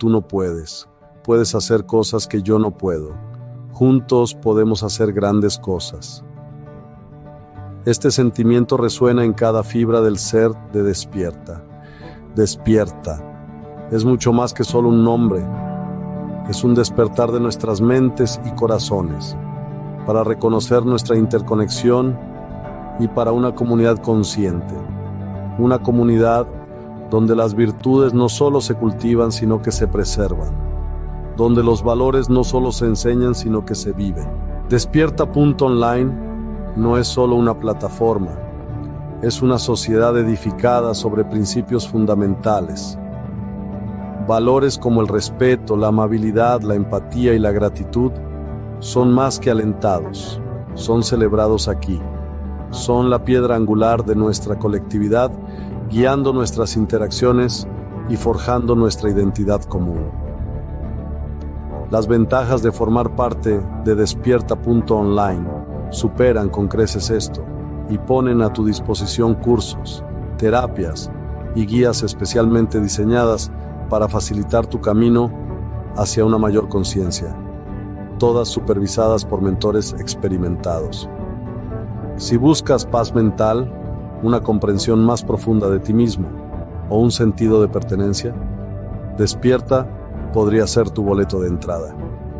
tú no puedes. Puedes hacer cosas que yo no puedo. Juntos podemos hacer grandes cosas. Este sentimiento resuena en cada fibra del ser de Despierta. Despierta. Es mucho más que solo un nombre. Es un despertar de nuestras mentes y corazones, para reconocer nuestra interconexión y para una comunidad consciente. Una comunidad donde las virtudes no solo se cultivan, sino que se preservan. Donde los valores no solo se enseñan, sino que se viven. Despierta.online no es solo una plataforma, es una sociedad edificada sobre principios fundamentales. Valores como el respeto, la amabilidad, la empatía y la gratitud son más que alentados, son celebrados aquí. Son la piedra angular de nuestra colectividad, guiando nuestras interacciones y forjando nuestra identidad común. Las ventajas de formar parte de Despierta.online superan con creces esto y ponen a tu disposición cursos, terapias y guías especialmente diseñadas para facilitar tu camino hacia una mayor conciencia, todas supervisadas por mentores experimentados. Si buscas paz mental, una comprensión más profunda de ti mismo o un sentido de pertenencia, Despierta podría ser tu boleto de entrada.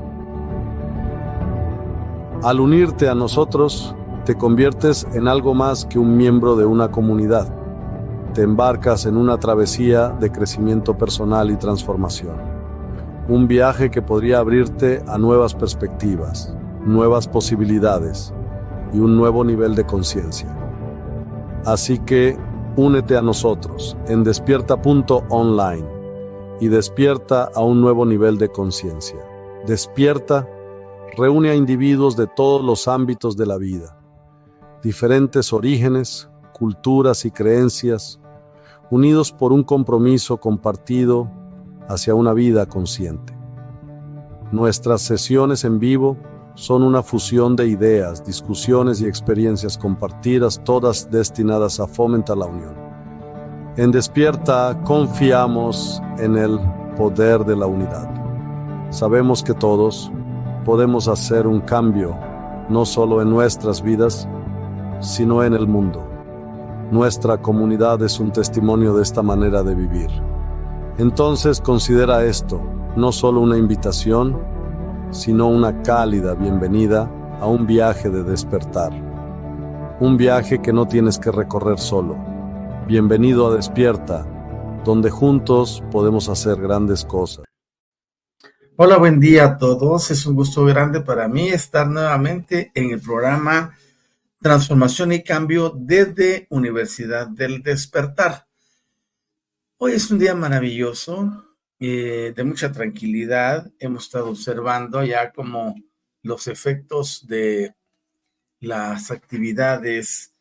Al unirte a nosotros, te conviertes en algo más que un miembro de una comunidad. Te embarcas en una travesía de crecimiento personal y transformación. Un viaje que podría abrirte a nuevas perspectivas, nuevas posibilidades y un nuevo nivel de conciencia. Así que únete a nosotros en Despierta.online y despierta a un nuevo nivel de conciencia. Despierta reúne a individuos de todos los ámbitos de la vida, diferentes orígenes, culturas y creencias, unidos por un compromiso compartido hacia una vida consciente. Nuestras sesiones en vivo son una fusión de ideas, discusiones y experiencias compartidas, todas destinadas a fomentar la unión. En Despierta confiamos en el poder de la unidad. Sabemos que todos podemos hacer un cambio, no solo en nuestras vidas, sino en el mundo. Nuestra comunidad es un testimonio de esta manera de vivir. Entonces considera esto no solo una invitación, sino una cálida bienvenida a un viaje de despertar. Un viaje que no tienes que recorrer solo. Bienvenido a Despierta, donde juntos podemos hacer grandes cosas. Hola, buen día a todos. Es un gusto grande para mí estar nuevamente en el programa Transformación y Cambio desde Universidad del Despertar. Hoy es un día maravilloso, de mucha tranquilidad. Hemos estado observando ya como los efectos de las actividades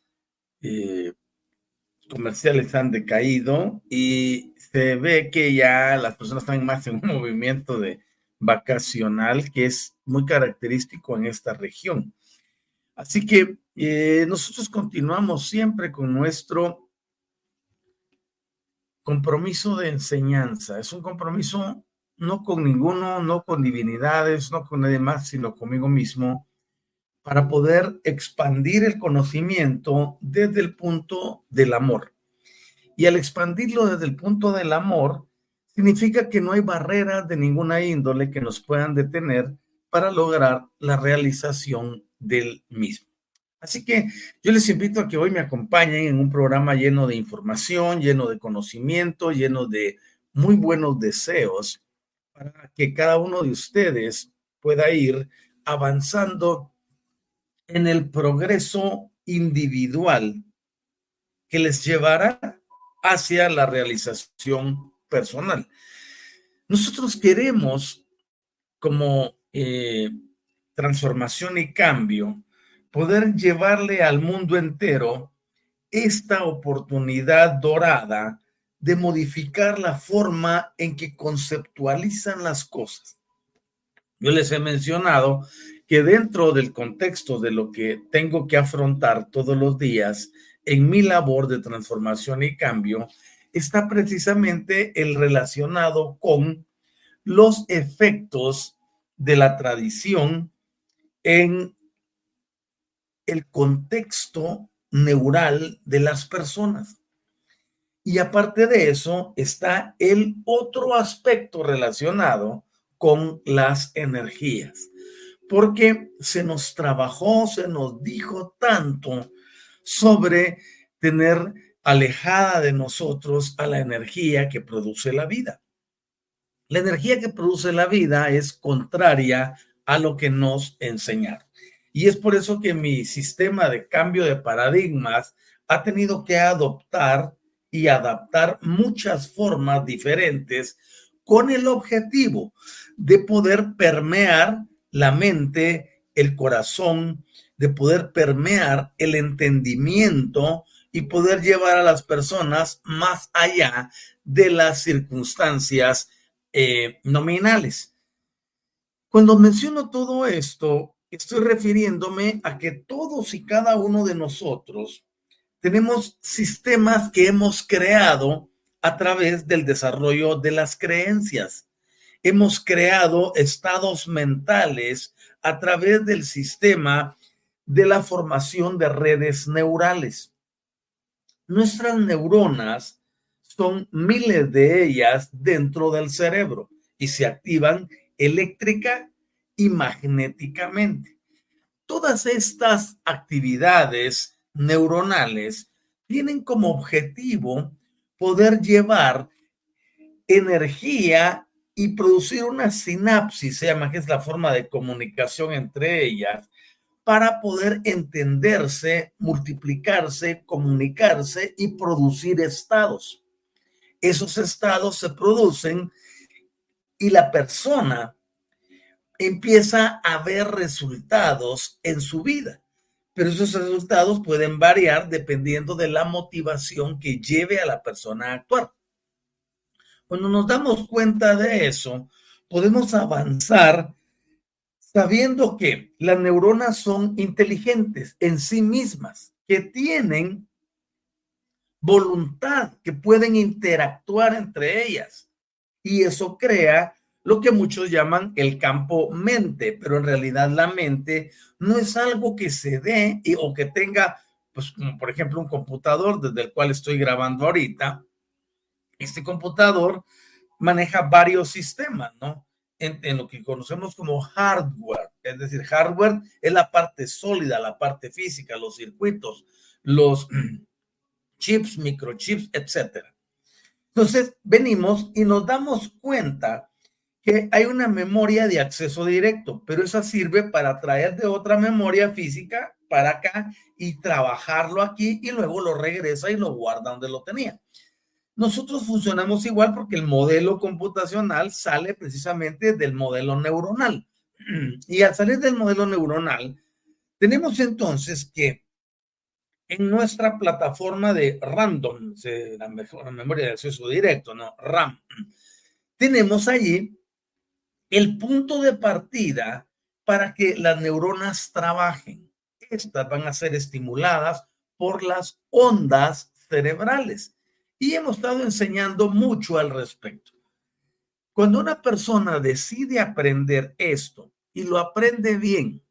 comerciales han decaído y se ve que ya las personas están más en un movimiento de vacacional que es muy característico en esta región. Así que nosotros continuamos siempre con nuestro compromiso de enseñanza. Es un compromiso no con ninguno, no con divinidades, no con nadie más, sino conmigo mismo, para poder expandir el conocimiento desde el punto del amor. Y al expandirlo desde el punto del amor, significa que no hay barreras de ninguna índole que nos puedan detener para lograr la realización del mismo. Así que yo les invito a que hoy me acompañen en un programa lleno de información, lleno de conocimiento, lleno de muy buenos deseos, para que cada uno de ustedes pueda ir avanzando en el progreso individual que les llevará hacia la realización personal. Nosotros queremos, como transformación y cambio, poder llevarle al mundo entero esta oportunidad dorada de modificar la forma en que conceptualizan las cosas. Yo les he mencionado que dentro del contexto de lo que tengo que afrontar todos los días en mi labor de transformación y cambio, está precisamente el relacionado con los efectos de la tradición en el contexto neural de las personas. Y aparte de eso está el otro aspecto relacionado con las energías, porque se nos trabajó, se nos dijo tanto sobre tener alejada de nosotros a la energía que produce la vida. La energía que produce la vida es contraria a lo que nos enseñaron. Y es por eso que mi sistema de cambio de paradigmas ha tenido que adoptar y adaptar muchas formas diferentes con el objetivo de poder permear la mente, el corazón, de poder permear el entendimiento y poder llevar a las personas más allá de las circunstancias nominales. Cuando menciono todo esto, estoy refiriéndome a que todos y cada uno de nosotros tenemos sistemas que hemos creado a través del desarrollo de las creencias. Hemos creado estados mentales a través del sistema de la formación de redes neurales. Nuestras neuronas son miles de ellas dentro del cerebro y se activan eléctrica y magnéticamente. Todas estas actividades neuronales tienen como objetivo poder llevar energía y producir una sinapsis, se llama, que es la forma de comunicación entre ellas, para poder entenderse, multiplicarse, comunicarse y producir estados. Esos estados se producen y la persona empieza a ver resultados en su vida, pero esos resultados pueden variar dependiendo de la motivación que lleve a la persona a actuar. Cuando nos damos cuenta de eso, podemos avanzar sabiendo que las neuronas son inteligentes en sí mismas, que tienen voluntad, que pueden interactuar entre ellas. Y eso crea lo que muchos llaman el campo mente, pero en realidad la mente no es algo que se dé o que tenga, pues como por ejemplo un computador desde el cual estoy grabando ahorita. Este computador maneja varios sistemas, ¿no? En lo que conocemos como hardware, es decir, hardware es la parte sólida, la parte física, los circuitos, los chips, microchips, etcétera. Entonces, venimos y nos damos cuenta que hay una memoria de acceso directo, pero esa sirve para traer de otra memoria física para acá y trabajarlo aquí y luego lo regresa y lo guarda donde lo tenía. Nosotros funcionamos igual porque el modelo computacional sale precisamente del modelo neuronal. Y al salir del modelo neuronal, tenemos entonces que en nuestra plataforma de random, la memoria de acceso directo, ¿no? RAM, tenemos allí el punto de partida para que las neuronas trabajen. Estas van a ser estimuladas por las ondas cerebrales. Y hemos estado enseñando mucho al respecto. Cuando una persona decide aprender esto y lo aprende bien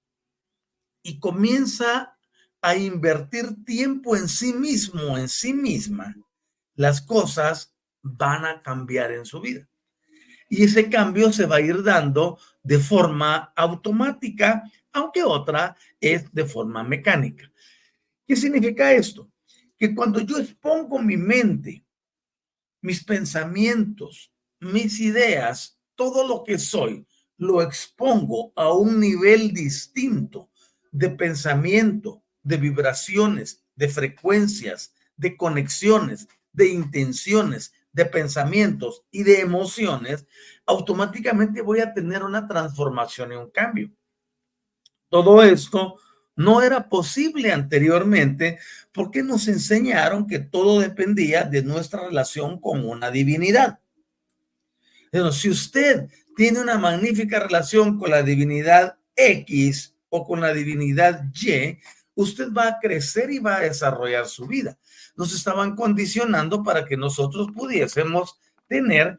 y comienza a invertir tiempo en sí mismo, en sí misma, las cosas van a cambiar en su vida. Y ese cambio se va a ir dando de forma automática, aunque otra es de forma mecánica. ¿Qué significa esto? Que cuando yo expongo mi mente, mis pensamientos, mis ideas, todo lo que soy, lo expongo a un nivel distinto de pensamiento, de vibraciones, de frecuencias, de conexiones, de intenciones, de pensamientos y de emociones, automáticamente voy a tener una transformación y un cambio. Todo esto no era posible anteriormente porque nos enseñaron que todo dependía de nuestra relación con una divinidad. Pero si usted tiene una magnífica relación con la divinidad X o con la divinidad Y, usted va a crecer y va a desarrollar su vida. Nos estaban condicionando para que nosotros pudiésemos tener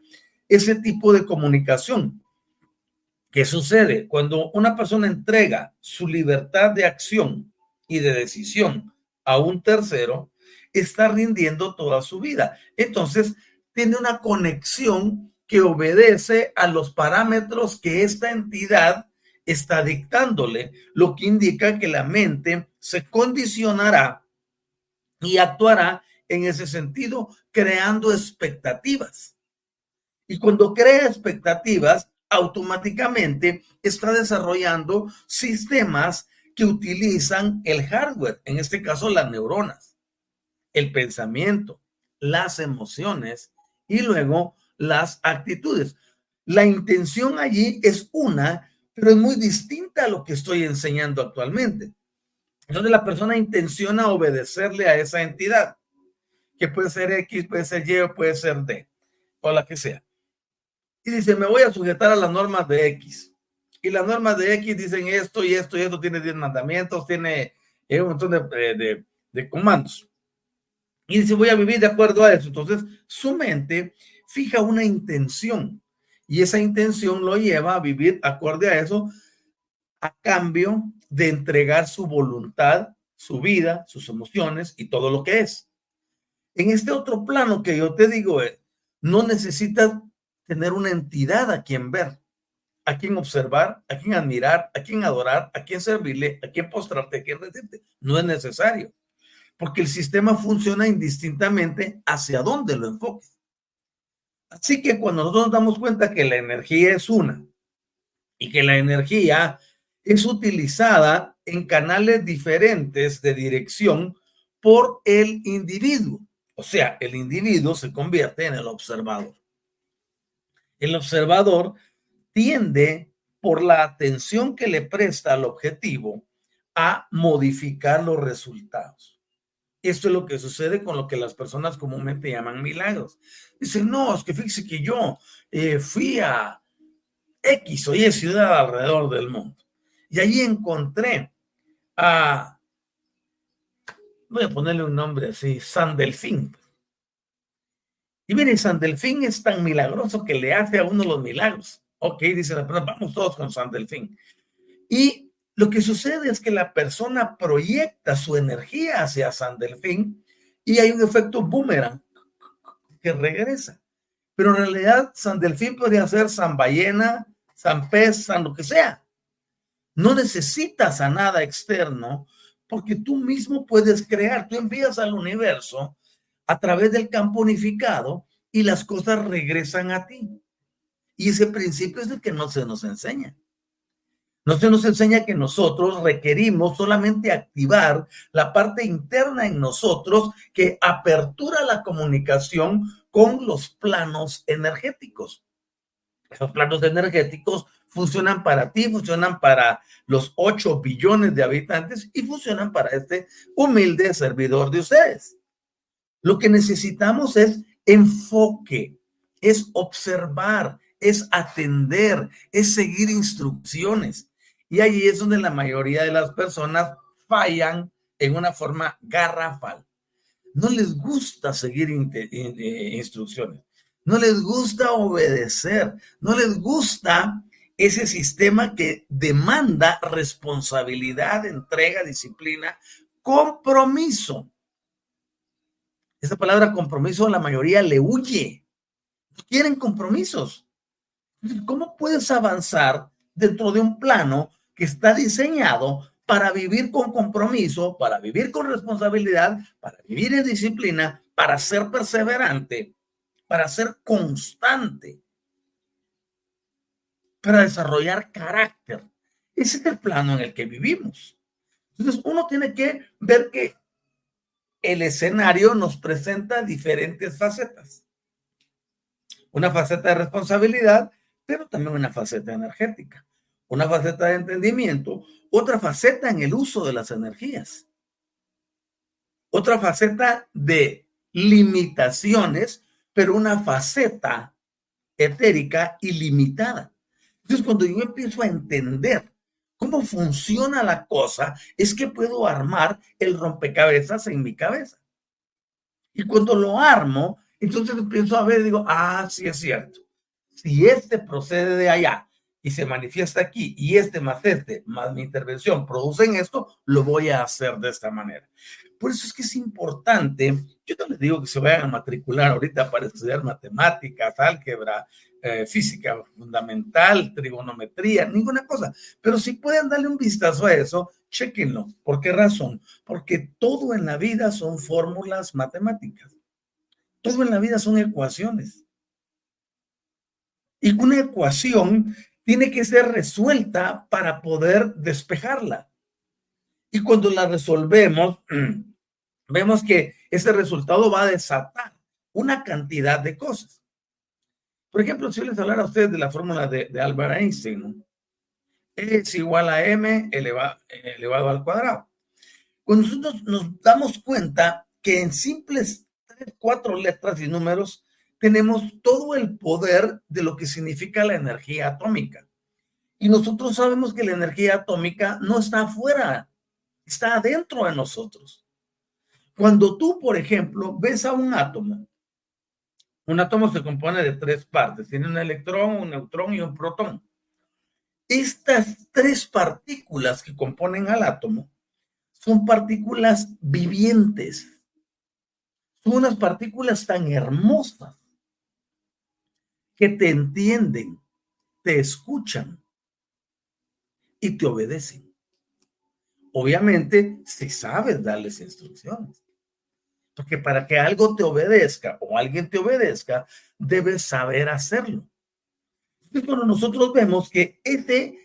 ese tipo de comunicación. ¿Qué sucede? Cuando una persona entrega su libertad de acción y de decisión a un tercero, está rindiendo toda su vida. Entonces, tiene una conexión que obedece a los parámetros que esta entidad está dictándole, lo que indica que la mente se condicionará y actuará en ese sentido, creando expectativas. Y cuando crea expectativas, automáticamente está desarrollando sistemas que utilizan el hardware, en este caso las neuronas, el pensamiento, las emociones y luego las actitudes. La intención allí es una, pero es muy distinta a lo que estoy enseñando actualmente. Entonces la persona intenciona obedecerle a esa entidad, que puede ser X, puede ser Y o puede ser D, o la que sea. Y dice, me voy a sujetar a las normas de X. Y las normas de X dicen esto y esto y esto, tiene 10 mandamientos, tiene un montón de comandos. Y dice, voy a vivir de acuerdo a eso. Entonces, su mente fija una intención y esa intención lo lleva a vivir acorde a eso, a cambio de entregar su voluntad, su vida, sus emociones y todo lo que es. En este otro plano que yo te digo, no necesitas tener una entidad a quien ver, a quien observar, a quien admirar, a quien adorar, a quien servirle, a quien postrarte, a quien rendirte. No es necesario, porque el sistema funciona indistintamente hacia dónde lo enfoques. Así que cuando nosotros nos damos cuenta que la energía es una y que la energía es utilizada en canales diferentes de dirección por el individuo, o sea, el individuo se convierte en el observador. El observador tiende, por la atención que le presta al objetivo, a modificar los resultados. Esto es lo que sucede con lo que las personas comúnmente llaman milagros. Dicen, no, es que fíjese que yo fui a X o Y ciudad alrededor del mundo y allí encontré a, voy a ponerle un nombre así, San Delfín. Y mire, San Delfín es tan milagroso que le hace a uno los milagros. Ok, dice la persona, vamos todos con San Delfín. Y lo que sucede es que la persona proyecta su energía hacia San Delfín y hay un efecto boomerang que regresa. Pero en realidad San Delfín podría ser San Ballena, San Pez, San lo que sea. No necesitas a nada externo porque tú mismo puedes crear. Tú envías al universo a través del campo unificado y las cosas regresan a ti. Y ese principio es el que no se nos enseña. No se nos enseña que nosotros requerimos solamente activar la parte interna en nosotros que apertura la comunicación con los planos energéticos. Esos planos energéticos funcionan para ti, funcionan para los 8 billones de habitantes y funcionan para este humilde servidor de ustedes. Lo que necesitamos es enfoque, es observar, es atender, es seguir instrucciones. Y ahí es donde la mayoría de las personas fallan en una forma garrafal. No les gusta seguir instrucciones, no les gusta obedecer, no les gusta ese sistema que demanda responsabilidad, entrega, disciplina, compromiso. Esa palabra compromiso la mayoría le huye. No quieren compromisos. ¿Cómo puedes avanzar dentro de un plano que está diseñado para vivir con compromiso, para vivir con responsabilidad, para vivir en disciplina, para ser perseverante, para ser constante, para desarrollar carácter? Ese es el plano en el que vivimos. Entonces uno tiene que ver que el escenario nos presenta diferentes facetas. Una faceta de responsabilidad, pero también una faceta energética. Una faceta de entendimiento, otra faceta en el uso de las energías. Otra faceta de limitaciones, pero una faceta etérica ilimitada. Entonces, cuando yo empiezo a entender cómo funciona la cosa, es que puedo armar el rompecabezas en mi cabeza. Y cuando lo armo, entonces empiezo a ver y digo, sí es cierto. si este procede de allá y se manifiesta aquí, y más mi intervención producen esto, lo voy a hacer de esta manera. Por eso es que es importante, yo no les digo que se vayan a matricular ahorita para estudiar matemáticas, álgebra, física fundamental, trigonometría, ninguna cosa, pero si pueden darle un vistazo a eso, chéquenlo. ¿Por qué razón? Porque todo en la vida son fórmulas matemáticas, todo en la vida son ecuaciones. Y una ecuación tiene que ser resuelta para poder despejarla. Y cuando la resolvemos, vemos que ese resultado va a desatar una cantidad de cosas. Por ejemplo, si yo les hablara a ustedes de la fórmula de Albert Einstein, ¿no? E es igual a m elevado al cuadrado. Cuando nosotros nos damos cuenta que en simples 3, 4 letras y números tenemos todo el poder de lo que significa la energía atómica. Y nosotros sabemos que la energía atómica no está afuera, está adentro de nosotros. Cuando tú, por ejemplo, ves a un átomo se compone de 3 partes, tiene un electrón, un neutrón y un protón. Estas 3 partículas que componen al átomo son partículas vivientes. Son unas partículas tan hermosas que te entienden, te escuchan y te obedecen. Obviamente, si sabes darles instrucciones. Porque para que algo te obedezca o alguien te obedezca, debes saber hacerlo. Entonces, cuando nosotros vemos que este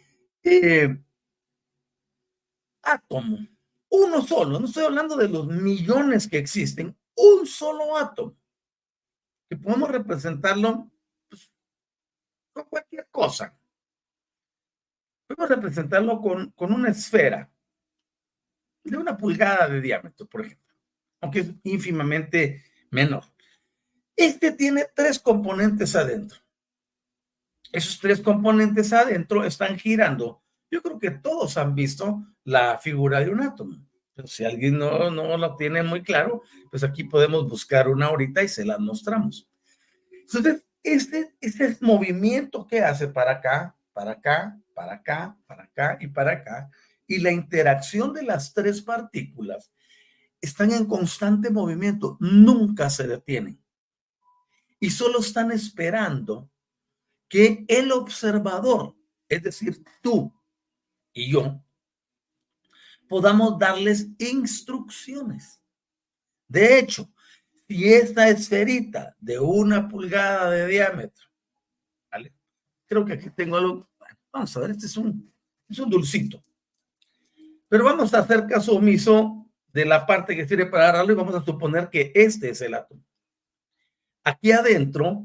átomo, uno solo, no estoy hablando de los millones que existen, un solo átomo, que podemos representarlo pues, con cualquier cosa. Podemos representarlo con una esfera de 1 pulgada de diámetro, por ejemplo, aunque es ínfimamente menor. Este tiene 3 componentes adentro. Esos 3 componentes adentro están girando. Yo creo que todos han visto la figura de un átomo. Pero si alguien no lo tiene muy claro, pues aquí podemos buscar una ahorita y se las mostramos. Entonces, este movimiento que hace para acá, para acá, para acá, para acá y para acá, y la interacción de las 3 partículas están en constante movimiento, nunca se detienen. Y solo están esperando que el observador, es decir, tú y yo, podamos darles instrucciones. De hecho, si esta esferita de 1 pulgada de diámetro, ¿vale? Creo que aquí tengo algo, vamos a ver, este es un dulcito, pero vamos a hacer caso omiso de la parte que sirve para agarrarlo y vamos a suponer que este es el átomo. Aquí adentro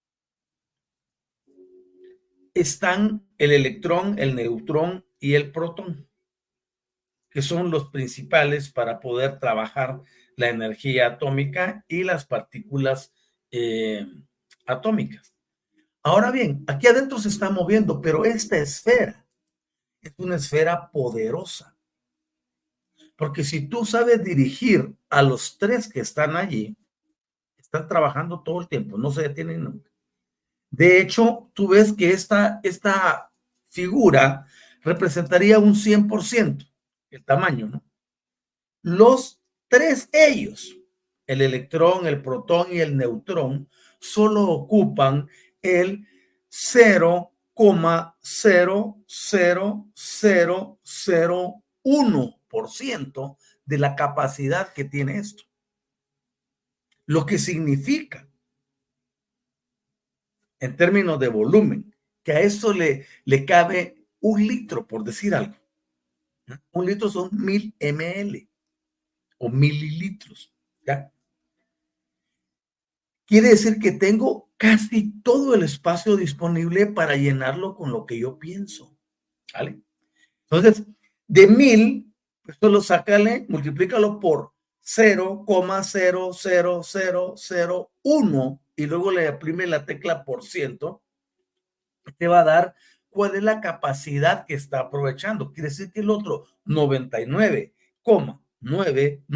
están el electrón, el neutrón y el protón, que son los principales para poder trabajar la energía atómica y las partículas atómicas. Ahora bien, aquí adentro se está moviendo, pero esta esfera es una esfera poderosa. Porque si tú sabes dirigir a los 3 que están allí, están trabajando todo el tiempo, no se detienen nunca. De hecho, tú ves que esta figura representaría un 100%, el tamaño, ¿no? Los 3 ellos, el electrón, el protón y el neutrón, solo ocupan el 0,00001% de la capacidad que tiene esto. Lo que significa, en términos de volumen, que a esto le cabe 1 litro, por decir algo. 1 litro son 1000 ml o mililitros, ¿ya? Quiere decir que tengo casi todo el espacio disponible para llenarlo con lo que yo pienso, ¿vale? Entonces, de 1000, pues solo sácale, multiplícalo por 0,00001 y luego le oprime la tecla por ciento, te va a dar cuál es la capacidad que está aprovechando. Quiere decir que el otro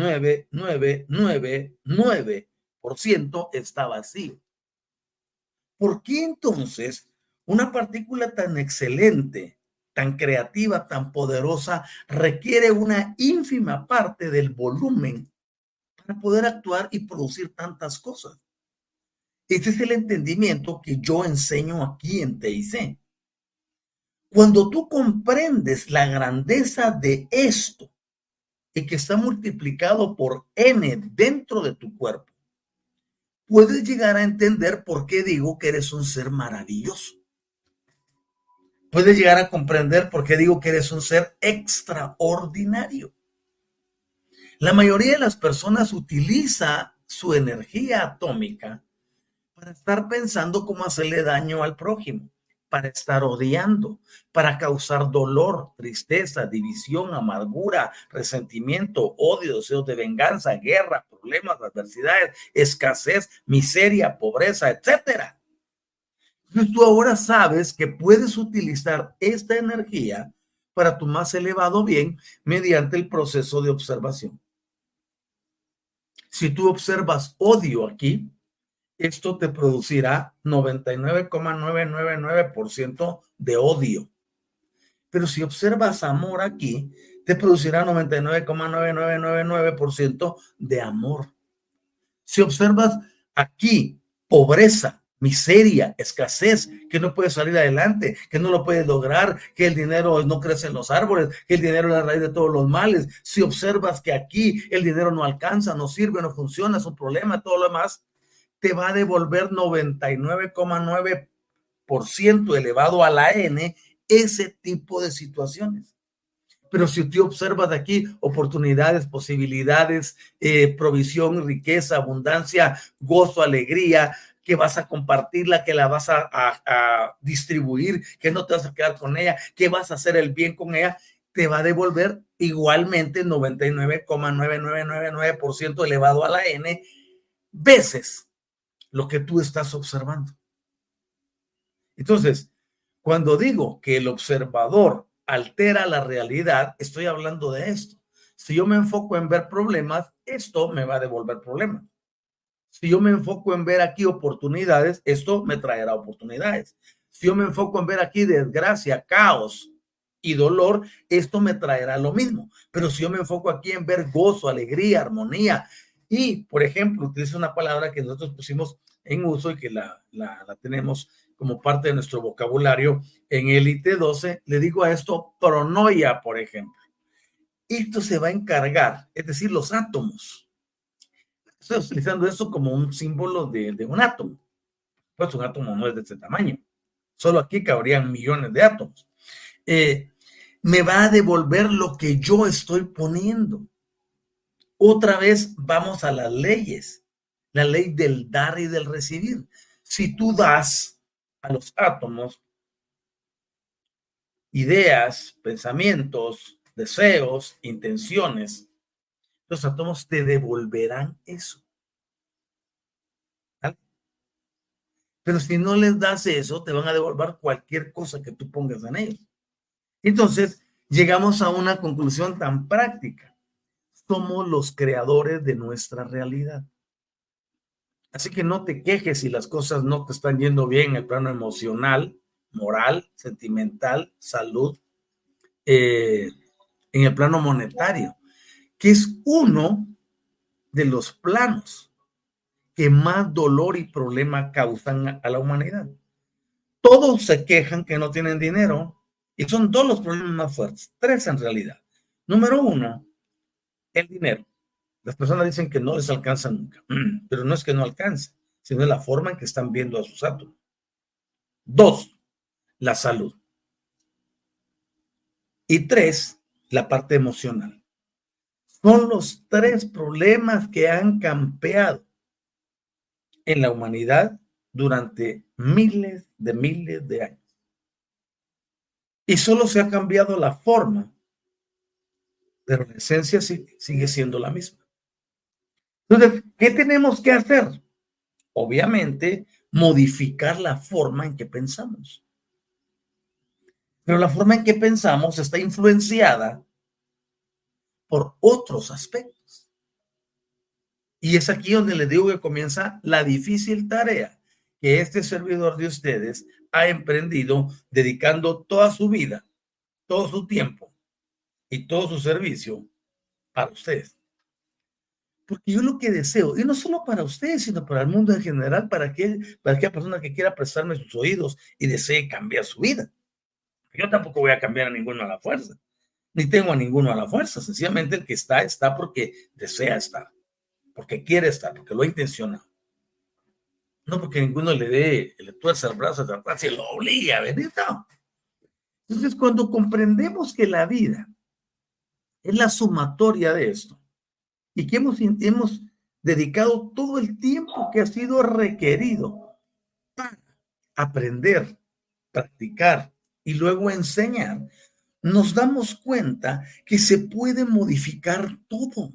99,99999% está vacío. ¿Por qué entonces una partícula tan excelente, tan creativa, tan poderosa, requiere una ínfima parte del volumen para poder actuar y producir tantas cosas? Este es el entendimiento que yo enseño aquí en TIC. Cuando tú comprendes la grandeza de esto y que está multiplicado por n dentro de tu cuerpo, puedes llegar a entender por qué digo que eres un ser maravilloso. Puedes llegar a comprender por qué digo que eres un ser extraordinario. La mayoría de las personas utiliza su energía atómica para estar pensando cómo hacerle daño al prójimo, para estar odiando, para causar dolor, tristeza, división, amargura, resentimiento, odio, deseos de venganza, guerra, problemas, adversidades, escasez, miseria, pobreza, etcétera. Entonces tú ahora sabes que puedes utilizar esta energía para tu más elevado bien mediante el proceso de observación. Si tú observas odio aquí, esto te producirá 99,999% de odio. Pero si observas amor aquí, te producirá 99,9999% de amor. Si observas aquí pobreza, miseria, escasez, que no puedes salir adelante, que no lo puedes lograr, que el dinero no crece en los árboles, que el dinero es la raíz de todos los males. Si observas que aquí el dinero no alcanza, no sirve, no funciona, es un problema, todo lo demás, te va a devolver 99,9% elevado a la n ese tipo de situaciones. Pero si tú observas de aquí oportunidades, posibilidades, provisión, riqueza, abundancia, gozo, alegría, que vas a compartirla, que la vas a distribuir, que no te vas a quedar con ella, que vas a hacer el bien con ella, te va a devolver igualmente 99,9999% elevado a la n veces lo que tú estás observando. Entonces, cuando digo que el observador altera la realidad, estoy hablando de esto. Si yo me enfoco en ver problemas, esto me va a devolver problemas. Si yo me enfoco en ver aquí oportunidades, esto me traerá oportunidades. Si yo me enfoco en ver aquí desgracia, caos y dolor, esto me traerá lo mismo. Pero si yo me enfoco aquí en ver gozo, alegría, armonía, y, por ejemplo, utilizo una palabra que nosotros pusimos en uso y que la tenemos como parte de nuestro vocabulario en el IT12, le digo a esto pronoia, por ejemplo. Esto se va a encargar, es decir, los átomos. Estoy utilizando esto como un símbolo de un átomo. Pues un átomo no es de este tamaño. Solo aquí cabrían millones de átomos. Me va a devolver lo que yo estoy poniendo. Otra vez vamos a las leyes. La ley del dar y del recibir. Si tú das a los átomos ideas, pensamientos, deseos, intenciones, los átomos te devolverán eso. ¿Vale? Pero si no les das eso, te van a devolver cualquier cosa que tú pongas en ellos. Entonces, llegamos a una conclusión tan práctica. Somos los creadores de nuestra realidad. Así que no te quejes si las cosas no te están yendo bien en el plano emocional, moral, sentimental, salud, en el plano monetario, que es uno de los planos que más dolor y problema causan a la humanidad. Todos se quejan que no tienen dinero y son dos los problemas más fuertes, tres en realidad. Número uno, el dinero. Las personas dicen que no les alcanza nunca, pero no es que no alcance, sino la forma en que están viendo a sus átomos. Dos, la salud. Y tres, la parte emocional. Son los tres problemas que han campeado en la humanidad durante miles de años. Y solo se ha cambiado la forma, pero la esencia sigue siendo la misma. Entonces, ¿qué tenemos que hacer? Obviamente, modificar la forma en que pensamos. Pero la forma en que pensamos está influenciada por otros aspectos. Y es aquí donde les digo que comienza la difícil tarea, que este servidor de ustedes ha emprendido dedicando toda su vida, todo su tiempo y todo su servicio para ustedes. Porque yo lo que deseo, y no solo para ustedes, sino para el mundo en general, para aquella persona que quiera prestarme sus oídos y desee cambiar su vida. Yo tampoco voy a cambiar a ninguno a la fuerza, ni tengo a ninguno a la fuerza. Sencillamente el que está porque desea estar, porque quiere estar, porque lo ha intencionado. No porque ninguno le tuerza el brazo atrás y lo obliga a venir, no. Entonces, cuando comprendemos que la vida es la sumatoria de esto y que hemos dedicado todo el tiempo que ha sido requerido para aprender, practicar y luego enseñar, nos damos cuenta que se puede modificar todo.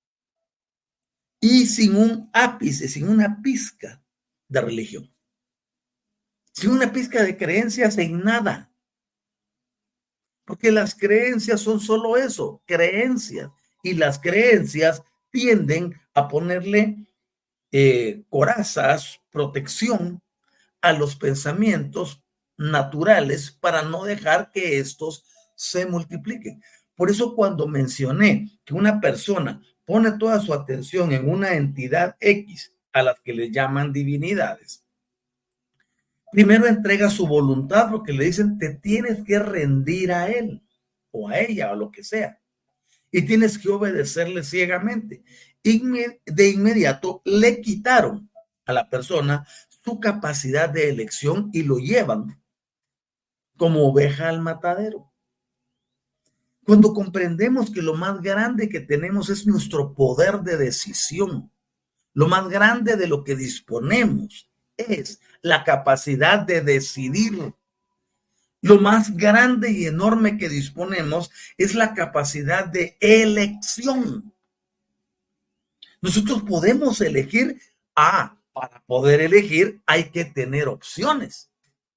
Y sin un ápice, sin una pizca de religión, sin una pizca de creencias en nada. Porque las creencias son solo eso, creencias. Y las creencias tienden a ponerle corazas, protección a los pensamientos naturales para no dejar que estos se multipliquen. Por eso cuando mencioné que una persona pone toda su atención en una entidad X a las que le llaman divinidades, primero entrega su voluntad porque le dicen te tienes que rendir a él o a ella o lo que sea y tienes que obedecerle ciegamente. De inmediato le quitaron a la persona su capacidad de elección y lo llevan como oveja al matadero. Cuando comprendemos que lo más grande que tenemos es nuestro poder de decisión, lo más grande de lo que disponemos es la capacidad de decidir. Lo más grande y enorme que disponemos es la capacidad de elección. Nosotros podemos elegir. Para poder elegir hay que tener opciones.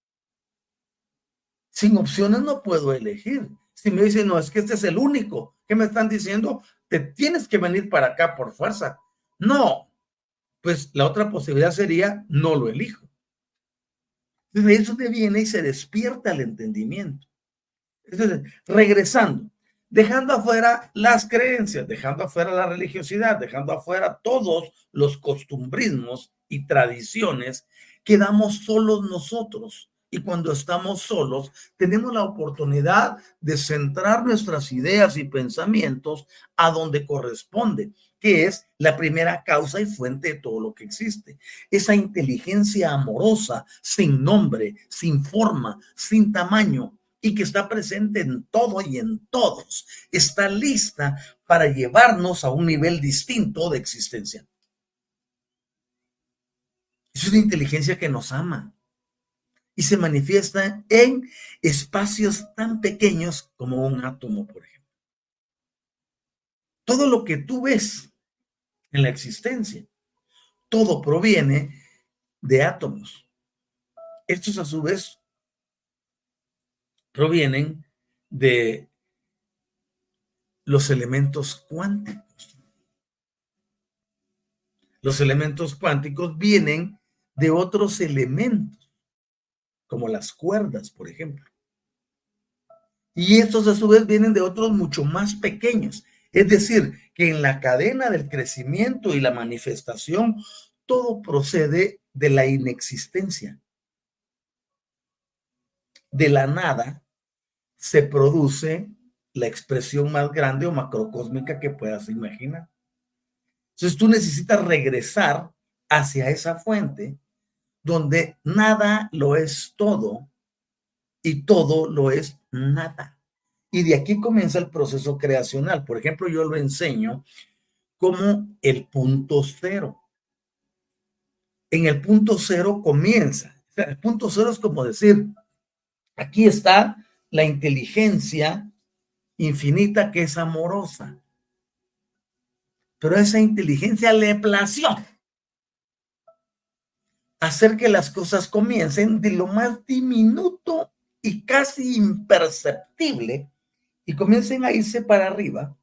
Sin opciones no puedo elegir. Si me dicen, no, es que este es el único, ¿qué me están diciendo? Te tienes que venir para acá por fuerza. No, pues la otra posibilidad sería, no lo elijo. Entonces, eso te viene y se despierta el entendimiento. Entonces, regresando, dejando afuera las creencias, dejando afuera la religiosidad, dejando afuera todos los costumbrismos y tradiciones, quedamos solos nosotros. Y cuando estamos solos, tenemos la oportunidad de centrar nuestras ideas y pensamientos a donde corresponde, que es la primera causa y fuente de todo lo que existe. Esa inteligencia amorosa, sin nombre, sin forma, sin tamaño, y que está presente en todo y en todos, está lista para llevarnos a un nivel distinto de existencia. Es una inteligencia que nos ama y se manifiesta en espacios tan pequeños como un átomo, por ejemplo. Todo lo que tú ves en la existencia, todo proviene de átomos. Estos a su vez provienen de los elementos cuánticos. Los elementos cuánticos vienen de otros elementos, como las cuerdas, por ejemplo. Y estos a su vez vienen de otros mucho más pequeños. Es decir, que en la cadena del crecimiento y la manifestación, todo procede de la inexistencia. De la nada se produce la expresión más grande o macrocósmica que puedas imaginar. Entonces tú necesitas regresar hacia esa fuente donde nada lo es todo y todo lo es nada. Y de aquí comienza el proceso creacional. Por ejemplo, yo lo enseño como el punto cero. En el punto cero comienza. O sea, el punto cero es como decir, aquí está la inteligencia infinita que es amorosa. Pero esa inteligencia le plació hacer que las cosas comiencen de lo más diminuto y casi imperceptible y comiencen a irse para arriba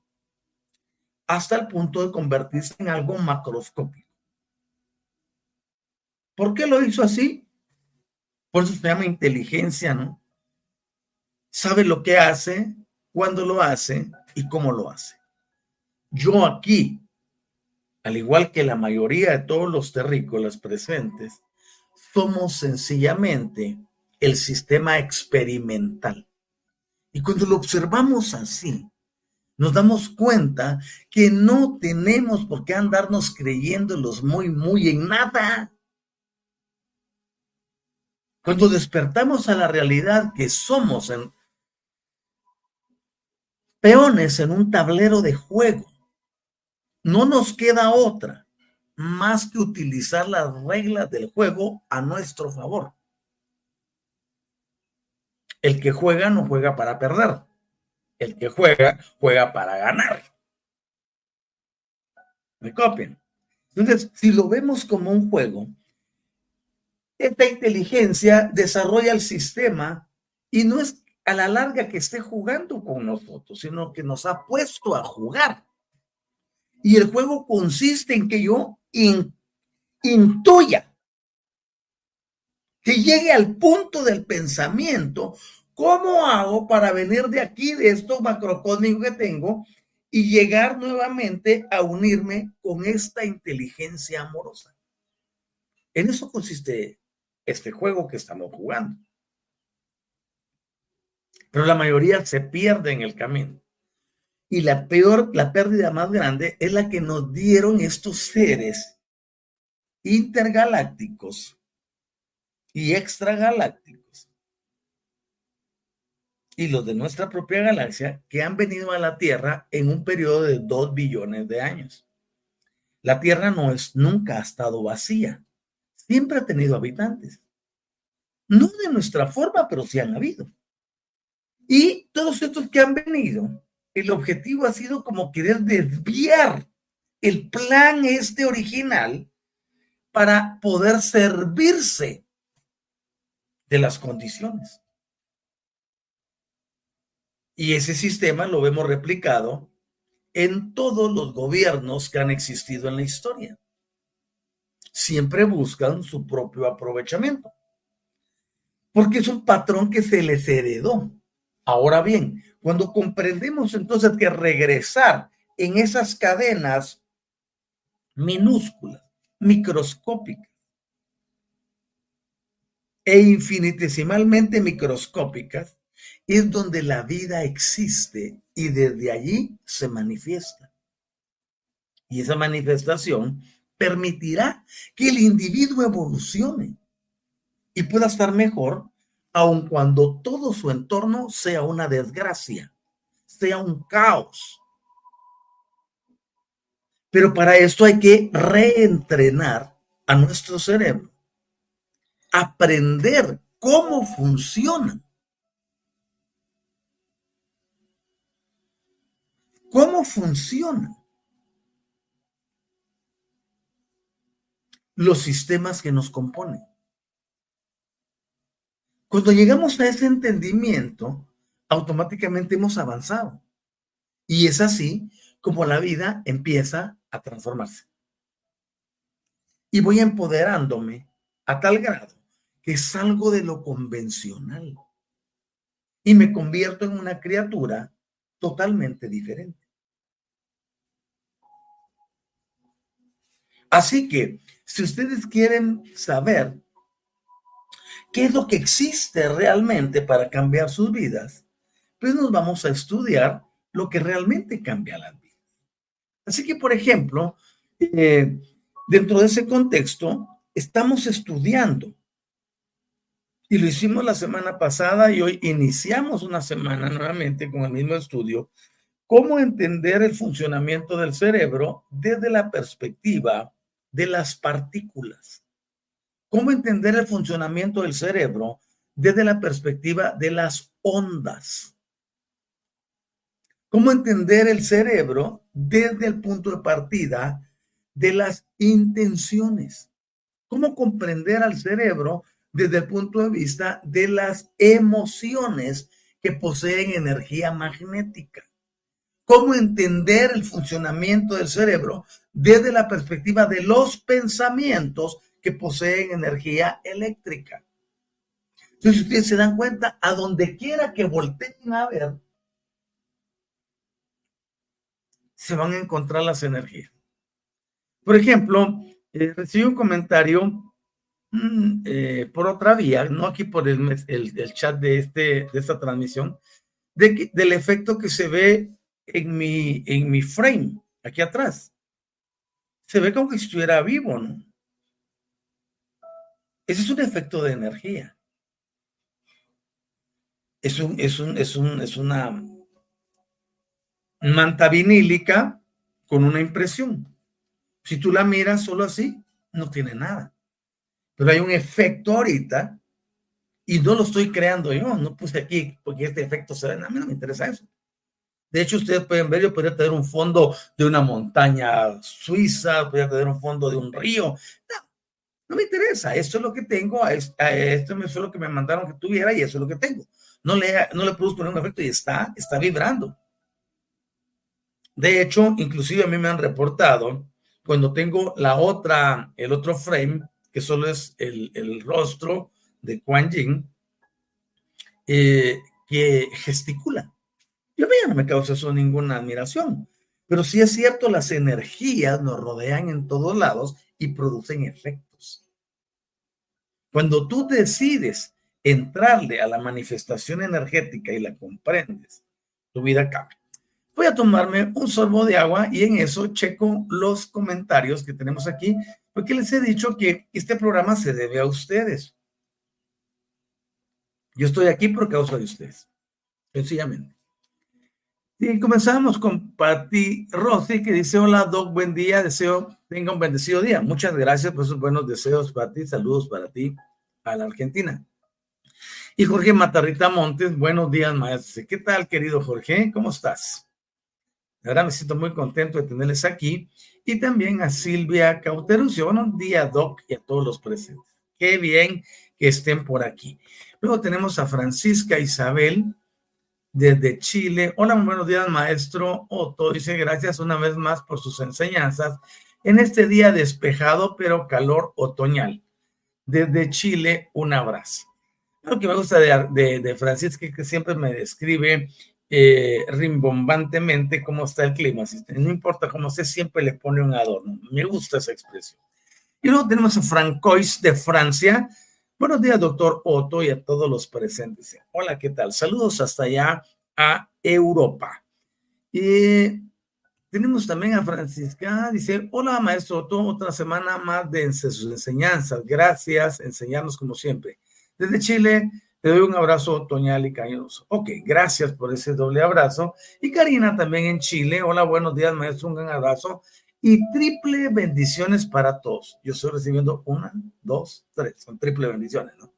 hasta el punto de convertirse en algo macroscópico. ¿Por qué lo hizo así? Por eso se llama inteligencia, ¿no? Sabe lo que hace, cuándo lo hace y cómo lo hace. Yo aquí, al igual que la mayoría de todos los terrícolas presentes, somos sencillamente el sistema experimental. Y cuando lo observamos así, nos damos cuenta que no tenemos por qué andarnos creyéndolos muy en nada. Cuando despertamos a la realidad que somos peones en un tablero de juego, no nos queda otra más que utilizar las reglas del juego a nuestro favor. El que juega no juega para perder. El que juega, juega para ganar. ¿Me copian? Entonces, si lo vemos como un juego, esta inteligencia desarrolla el sistema y no es a la larga que esté jugando con nosotros, sino que nos ha puesto a jugar. Y el juego consiste en que yo intuya, que llegue al punto del pensamiento, ¿cómo hago para venir de aquí, de esto macrocósmico que tengo, y llegar nuevamente a unirme con esta inteligencia amorosa? En eso consiste este juego que estamos jugando. Pero la mayoría se pierde en el camino. Y la pérdida más grande es la que nos dieron estos seres intergalácticos y extragalácticos y los de nuestra propia galaxia que han venido a la Tierra en un periodo de 2 billones de años. La Tierra nunca ha estado vacía, siempre ha tenido habitantes. No de nuestra forma, pero sí han habido. Y todos estos que han venido, el objetivo ha sido como querer desviar el plan original para poder servirse de las condiciones. Y ese sistema lo vemos replicado en todos los gobiernos que han existido en la historia. Siempre buscan su propio aprovechamiento, porque es un patrón que se les heredó. Ahora bien, cuando comprendemos entonces que regresar en esas cadenas minúsculas, microscópicas e infinitesimalmente microscópicas, es donde la vida existe y desde allí se manifiesta. Y esa manifestación permitirá que el individuo evolucione y pueda estar mejor, aun cuando todo su entorno sea una desgracia, sea un caos. Pero para esto hay que reentrenar a nuestro cerebro, aprender cómo funcionan. ¿Cómo funcionan los sistemas que nos componen? Cuando llegamos a ese entendimiento, automáticamente hemos avanzado. Y es así como la vida empieza a transformarse. Y voy empoderándome a tal grado que salgo de lo convencional y me convierto en una criatura totalmente diferente. Así que, si ustedes quieren saber qué es lo que existe realmente para cambiar sus vidas, pues nos vamos a estudiar lo que realmente cambia las vidas. Así que, por ejemplo, dentro de ese contexto, estamos estudiando, y lo hicimos la semana pasada y hoy iniciamos una semana nuevamente con el mismo estudio, cómo entender el funcionamiento del cerebro desde la perspectiva de las partículas. Cómo entender el funcionamiento del cerebro desde la perspectiva de las ondas. Cómo entender el cerebro desde el punto de partida de las intenciones. Cómo comprender al cerebro desde el punto de vista de las emociones que poseen energía magnética. Cómo entender el funcionamiento del cerebro desde la perspectiva de los pensamientos que poseen energía eléctrica. Entonces, ustedes se dan cuenta, a donde quiera que volteen a ver, se van a encontrar las energías. Por ejemplo, recibí un comentario por otra vía, no aquí por el chat de esta transmisión, del efecto que se ve en mi frame, aquí atrás. Se ve como que estuviera vivo, ¿no? Ese es un efecto de energía. Es una manta vinílica con una impresión. Si tú la miras solo así, no tiene nada. Pero hay un efecto ahorita y no lo estoy creando yo, no puse aquí porque este efecto se ve, a mí no me interesa eso. De hecho, ustedes pueden ver, yo podría tener un fondo de una montaña suiza, podría tener un fondo de un río. No me interesa, esto es lo que tengo, esto es lo que me mandaron que tuviera y eso es lo que tengo. No le produzco ningún efecto y está vibrando. De hecho, inclusive a mí me han reportado cuando tengo el otro frame, que solo es el rostro de Quan Yin, que gesticula. Yo a mí no me causa eso ninguna admiración, pero sí es cierto, las energías nos rodean en todos lados y producen efectos. Cuando tú decides entrarle a la manifestación energética y la comprendes, tu vida cambia. Voy a tomarme un sorbo de agua y en eso checo los comentarios que tenemos aquí, porque les he dicho que este programa se debe a ustedes. Yo estoy aquí por causa de ustedes, sencillamente. Y comenzamos con Patti Rossi, que dice: hola Doc, buen día, deseo tenga un bendecido día. Muchas gracias por esos buenos deseos, Patti. Saludos para ti a la Argentina. Y Jorge Matarrita Montes: buenos días, maestro. ¿Qué tal, querido Jorge? ¿Cómo estás? La verdad me siento muy contento de tenerles aquí. Y también a Silvia Cauteruccio. Buenos días, Doc, y a todos los presentes. Qué bien que estén por aquí. Luego tenemos a Francisca Isabel desde Chile. Hola, muy buenos días, maestro Otto. Dice: gracias una vez más por sus enseñanzas en este día despejado pero calor otoñal. Desde Chile, un abrazo. Lo que me gusta de Francisca es que siempre me describe rimbombantemente cómo está el clima. No importa cómo sea, siempre le pone un adorno. Me gusta esa expresión. Y luego tenemos a Francois de Francia. Buenos días, doctor Otto, y a todos los presentes. Hola, ¿qué tal? Saludos hasta allá a Europa. Y tenemos también a Francisca, dice: hola, maestro Otto, otra semana más de sus enseñanzas. Gracias, enseñarnos como siempre. Desde Chile, te doy un abrazo otoñal y cariñoso. Ok, gracias por ese doble abrazo. Y Karina también en Chile: hola, buenos días, maestro, un gran abrazo y triple bendiciones para todos. Yo estoy recibiendo 1, 2, 3, son triple bendiciones, ¿no?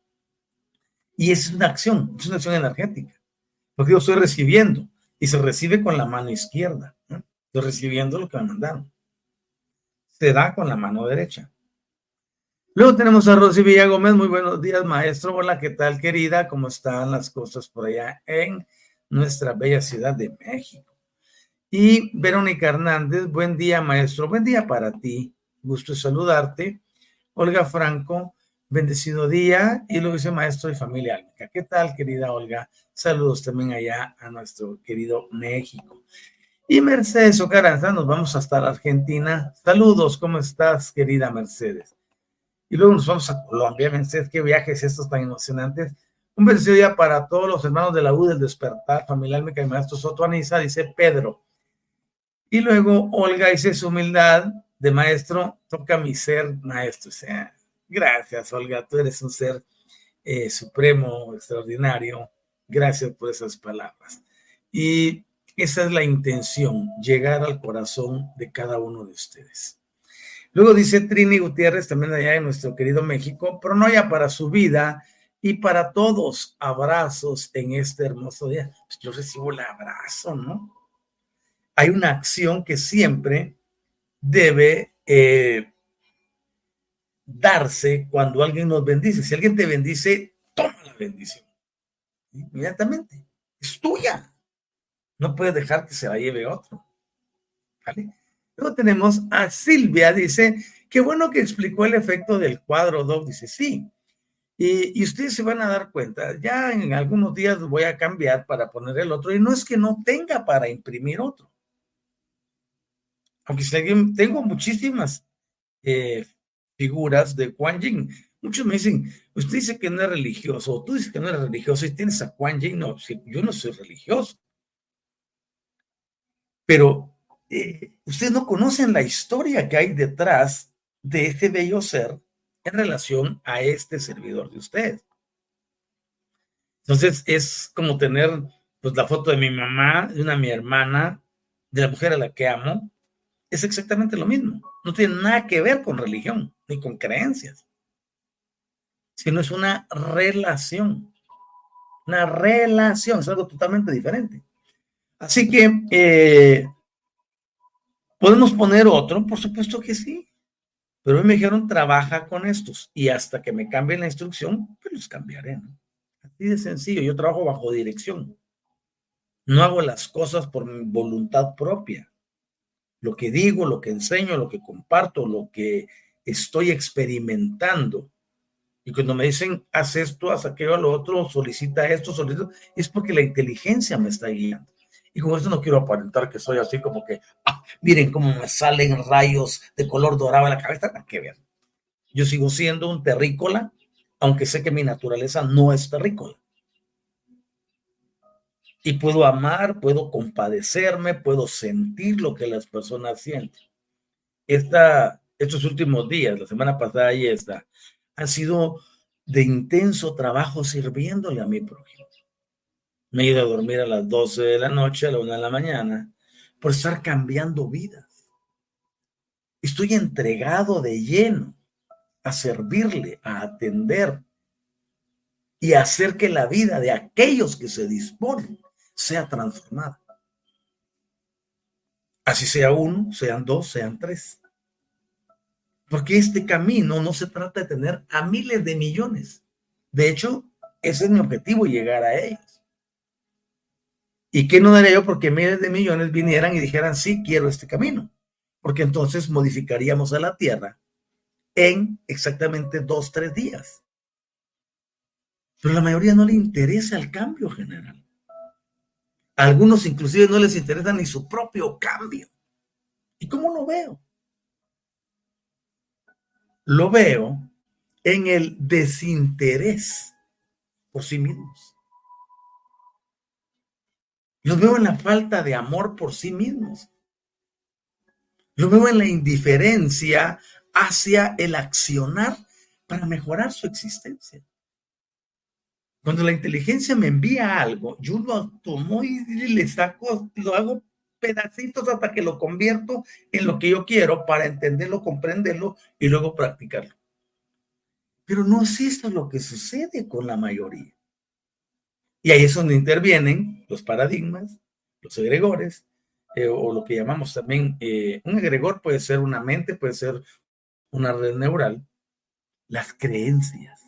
Y es una acción energética, porque yo estoy recibiendo y se recibe con la mano izquierda, ¿no? Estoy recibiendo lo que me mandaron. Se da con la mano derecha. Luego tenemos a Rosy Villa Gómez: muy buenos días, maestro. Hola, ¿qué tal, querida? ¿Cómo están las cosas por allá en nuestra bella ciudad de México? Y Verónica Hernández: buen día, maestro. Buen día para ti. Gusto saludarte. Olga Franco: bendecido día. Y luego dice: maestro y familia álmica. ¿Qué tal, querida Olga? Saludos también allá a nuestro querido México. Y Mercedes Ocaranza: nos vamos hasta la Argentina. Saludos, ¿cómo estás, querida Mercedes? Y luego nos vamos a Colombia. Mercedes, qué viajes estos tan emocionantes. Un bendecido día para todos los hermanos de la U del Despertar, familia álmica y maestro Soto Aniza, dice Pedro. Y luego Olga dice: su humildad de maestro toca mi ser maestro. O sea, gracias, Olga, tú eres un ser supremo, extraordinario. Gracias por esas palabras. Y esa es la intención, llegar al corazón de cada uno de ustedes. Luego dice Trini Gutiérrez, también allá en nuestro querido México: pronoya para su vida y para todos. Abrazos en este hermoso día. Pues yo recibo el abrazo, ¿no? Hay una acción que siempre debe darse cuando alguien nos bendice. Si alguien te bendice, toma la bendición inmediatamente. Es tuya. No puedes dejar que se la lleve otro. ¿Vale? Luego tenemos a Silvia, dice: qué bueno que explicó el efecto del cuadro, Doc. Dice, sí. Y ustedes se van a dar cuenta, ya en algunos días voy a cambiar para poner el otro. Y no es que no tenga para imprimir otro. Aunque tengo muchísimas figuras de Kuan Yin. Muchos me dicen, usted dice que no es religioso, o tú dices que no eres religioso y tienes a Kuan Yin. No, yo no soy religioso. Pero ustedes no conocen la historia que hay detrás de este bello ser en relación a este servidor de ustedes. Entonces es como tener pues la foto de mi mamá, de mi hermana, de la mujer a la que amo. Es exactamente lo mismo. No tiene nada que ver con religión ni con creencias, sino es una relación. Una relación, es algo totalmente diferente. Así que, ¿podemos poner otro? Por supuesto que sí. Pero a mí me dijeron, trabaja con estos. Y hasta que me cambien la instrucción, pues los cambiaré, ¿no? Así de sencillo. Yo trabajo bajo dirección. No hago las cosas por mi voluntad propia. Lo que digo, lo que enseño, lo que comparto, lo que estoy experimentando. Y cuando me dicen, haz esto, haz aquello, lo otro, solicita esto, es porque la inteligencia me está guiando. Y con esto no quiero aparentar que soy así como que, miren cómo me salen rayos de color dorado en la cabeza, nada que ver. Yo sigo siendo un terrícola, aunque sé que mi naturaleza no es terrícola. Y puedo amar, puedo compadecerme, puedo sentir lo que las personas sienten. Estos últimos días, la semana pasada y esta, han sido de intenso trabajo sirviéndole a mi prójimo. Me he ido a dormir a las 12 de la noche, a la 1 de la mañana, por estar cambiando vidas. Estoy entregado de lleno a servirle, a atender y a hacer que la vida de aquellos que se disponen sea transformada. Así sea uno, sean dos, sean tres. Porque este camino no se trata de tener a miles de millones. De hecho, ese es mi objetivo, llegar a ellos. ¿Y qué no daría yo porque miles de millones vinieran y dijeran, sí, quiero este camino? Porque entonces modificaríamos a la Tierra en exactamente 2, 3 días. Pero a la mayoría no le interesa el cambio general. A algunos inclusive no les interesa ni su propio cambio. ¿Y cómo lo veo? Lo veo en el desinterés por sí mismos. Lo veo en la falta de amor por sí mismos. Lo veo en la indiferencia hacia el accionar para mejorar su existencia. Cuando la inteligencia me envía algo, yo lo tomo y le saco, lo hago pedacitos hasta que lo convierto en lo que yo quiero para entenderlo, comprenderlo y luego practicarlo. Pero no es eso lo que sucede con la mayoría. Y ahí es donde intervienen los paradigmas, los egregores, o lo que llamamos también, un egregor puede ser una mente, puede ser una red neural, las creencias.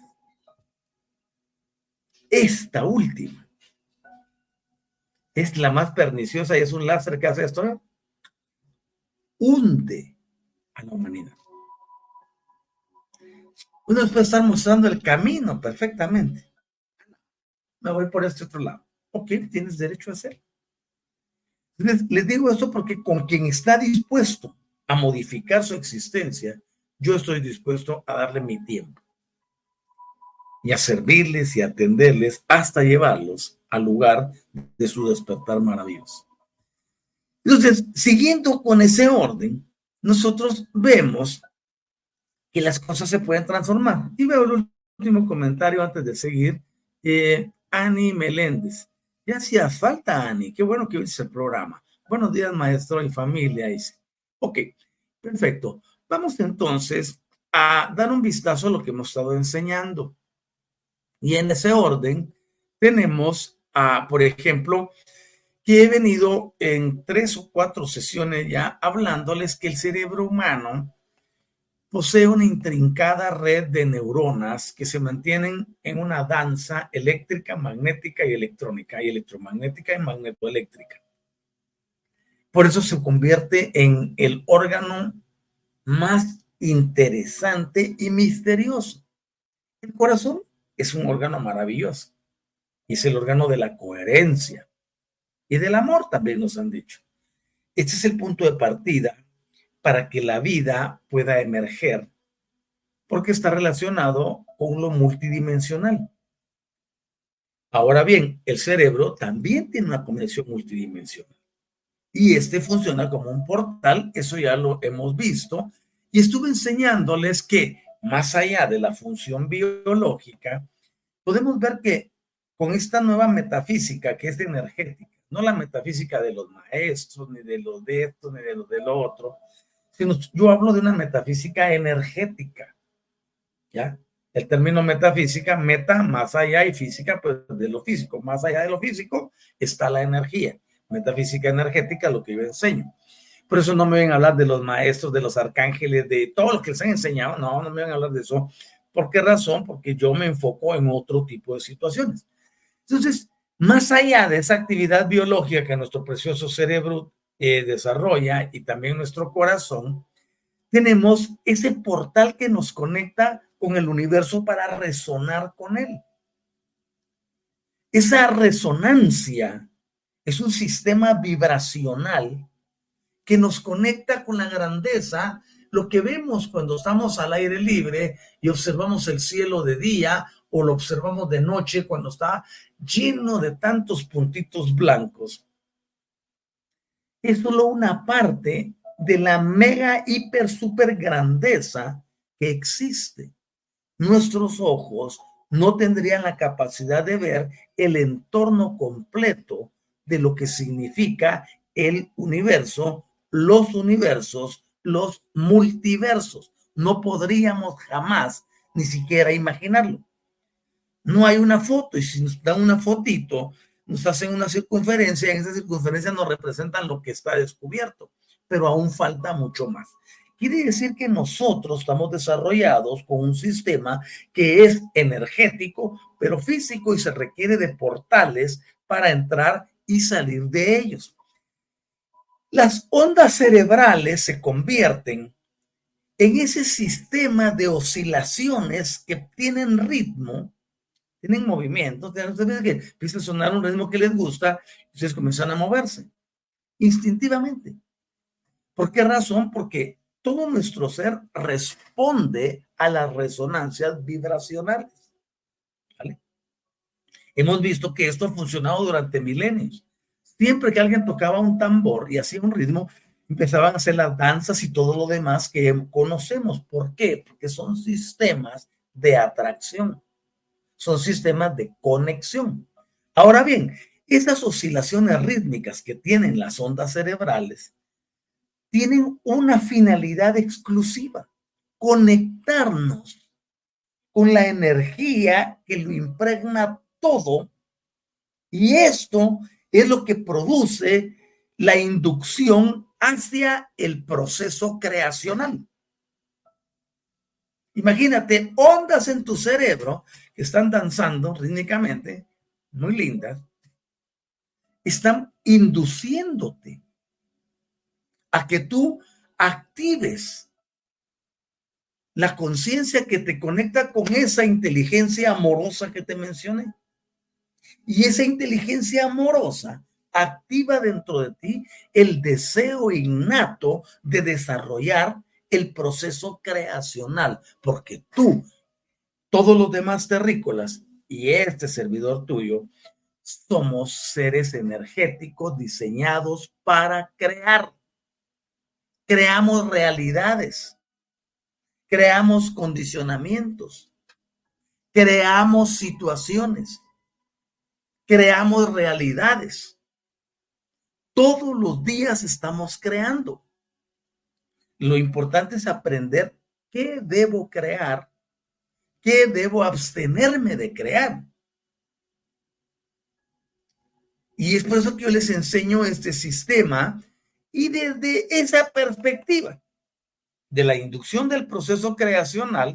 Esta última es la más perniciosa y es un láser que hace esto, hunde a la humanidad. Uno puede estar mostrando el camino perfectamente. Me voy por este otro lado. Ok, tienes derecho a hacerlo. Les digo esto porque con quien está dispuesto a modificar su existencia, yo estoy dispuesto a darle mi tiempo y a servirles y a atenderles hasta llevarlos al lugar de su despertar maravilloso. Entonces, siguiendo con ese orden, nosotros vemos que las cosas se pueden transformar. Y veo el último comentario antes de seguir. Ani Meléndez. Ya hacía falta, Ani. Qué bueno que hoy el programa. Buenos días, maestro y familia. Dice. Ok, perfecto. Vamos entonces a dar un vistazo a lo que hemos estado enseñando. Y en ese orden tenemos, por ejemplo, que he venido en 3 o 4 sesiones ya hablándoles que el cerebro humano posee una intrincada red de neuronas que se mantienen en una danza eléctrica, magnética y electrónica, y electromagnética y magnetoeléctrica. Por eso se convierte en el órgano más interesante y misterioso. El corazón es un órgano maravilloso y es el órgano de la coherencia y del amor, también nos han dicho. Este es el punto de partida para que la vida pueda emerger, porque está relacionado con lo multidimensional. Ahora bien, el cerebro también tiene una conexión multidimensional y este funciona como un portal, eso ya lo hemos visto, y estuve enseñándoles que más allá de la función biológica, podemos ver que con esta nueva metafísica que es energética, no la metafísica de los maestros, ni de los de esto, ni de los de lo otro, sino yo hablo de una metafísica energética, ¿ya? El término metafísica, meta, más allá, y física, pues de lo físico. Más allá de lo físico está la energía. Metafísica energética, lo que yo enseño. Por eso no me ven a hablar de los maestros, de los arcángeles, de todo lo que les han enseñado. No, no me van a hablar de eso. ¿Por qué razón? Porque yo me enfoco en otro tipo de situaciones. Entonces, más allá de esa actividad biológica que nuestro precioso cerebro desarrolla y también nuestro corazón, tenemos ese portal que nos conecta con el universo para resonar con él. Esa resonancia es un sistema vibracional que nos conecta con la grandeza, lo que vemos cuando estamos al aire libre y observamos el cielo de día o lo observamos de noche cuando está lleno de tantos puntitos blancos. Es solo una parte de la mega, hiper, super grandeza que existe. Nuestros ojos no tendrían la capacidad de ver el entorno completo de lo que significa el universo, los universos, los multiversos. No podríamos jamás ni siquiera imaginarlo. No hay una foto, y si nos dan una fotito, nos hacen una circunferencia, y en esa circunferencia nos representan lo que está descubierto, pero aún falta mucho más. Quiere decir que nosotros estamos desarrollados con un sistema que es energético, pero físico, y se requiere de portales para entrar y salir de ellos. Las ondas cerebrales se convierten en ese sistema de oscilaciones que tienen ritmo, tienen movimiento, ustedes que empieza a sonar un ritmo que les gusta, y ustedes comienzan a moverse instintivamente. ¿Por qué razón? Porque todo nuestro ser responde a las resonancias vibracionales. ¿Vale? Hemos visto que esto ha funcionado durante milenios. Siempre que alguien tocaba un tambor y hacía un ritmo, empezaban a hacer las danzas y todo lo demás que conocemos. ¿Por qué? Porque son sistemas de atracción, son sistemas de conexión. Ahora bien, esas oscilaciones rítmicas que tienen las ondas cerebrales tienen una finalidad exclusiva: conectarnos con la energía que lo impregna todo, y esto es lo que produce la inducción hacia el proceso creacional. Imagínate ondas en tu cerebro que están danzando rítmicamente, muy lindas, están induciéndote a que tú actives la conciencia que te conecta con esa inteligencia amorosa que te mencioné. Y esa inteligencia amorosa activa dentro de ti el deseo innato de desarrollar el proceso creacional, porque tú, todos los demás terrícolas y este servidor tuyo, somos seres energéticos diseñados para crear. Creamos realidades, creamos condicionamientos, creamos situaciones, creamos realidades. Todos los días estamos creando. Lo importante es aprender qué debo crear, qué debo abstenerme de crear. Y es por eso que yo les enseño este sistema, y desde esa perspectiva de la inducción del proceso creacional,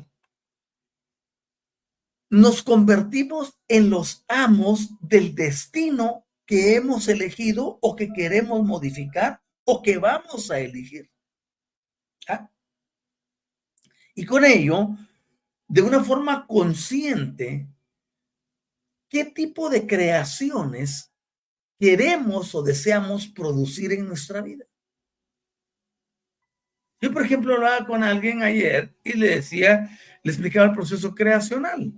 nos convertimos en los amos del destino que hemos elegido o que queremos modificar o que vamos a elegir. ¿Ah? Y con ello, de una forma consciente, ¿qué tipo de creaciones queremos o deseamos producir en nuestra vida? Yo, por ejemplo, hablaba con alguien ayer y le explicaba el proceso creacional.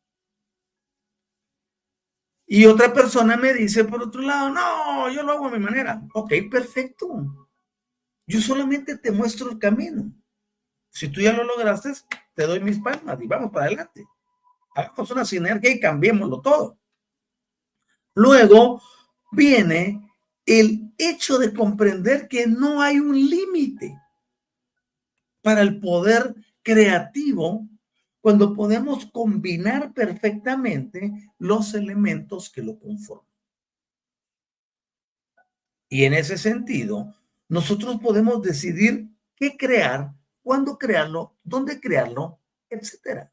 Y otra persona me dice, por otro lado, no, yo lo hago a mi manera. Ok, perfecto. Yo solamente te muestro el camino. Si tú ya lo lograste, te doy mis palmas y vamos para adelante. Hagamos una sinergia y cambiémoslo todo. Luego viene el hecho de comprender que no hay un límite para el poder creativo cuando podemos combinar perfectamente los elementos que lo conforman. Y en ese sentido, nosotros podemos decidir qué crear, cuándo crearlo, dónde crearlo, etcétera.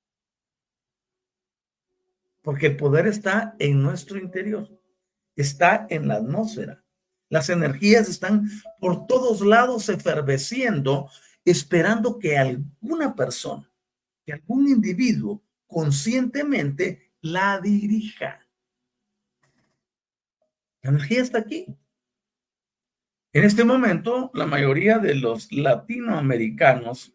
Porque el poder está en nuestro interior, está en la atmósfera. Las energías están por todos lados efervesciendo, esperando que alguna persona, que algún individuo conscientemente la dirija. La energía está aquí. En este momento, la mayoría de los latinoamericanos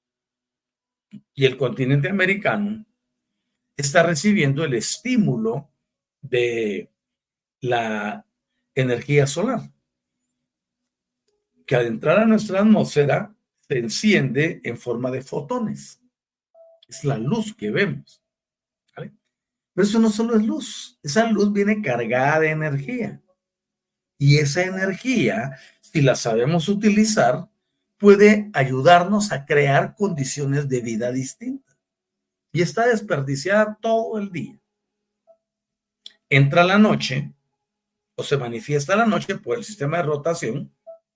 y el continente americano está recibiendo el estímulo de la energía solar, que al entrar a nuestra atmósfera se enciende en forma de fotones. Es la luz que vemos, ¿vale? Pero eso no solo es luz, esa luz viene cargada de energía. Y esa energía, si la sabemos utilizar, puede ayudarnos a crear condiciones de vida distintas. Y está desperdiciada todo el día. Entra la noche, o se manifiesta la noche por el sistema de rotación,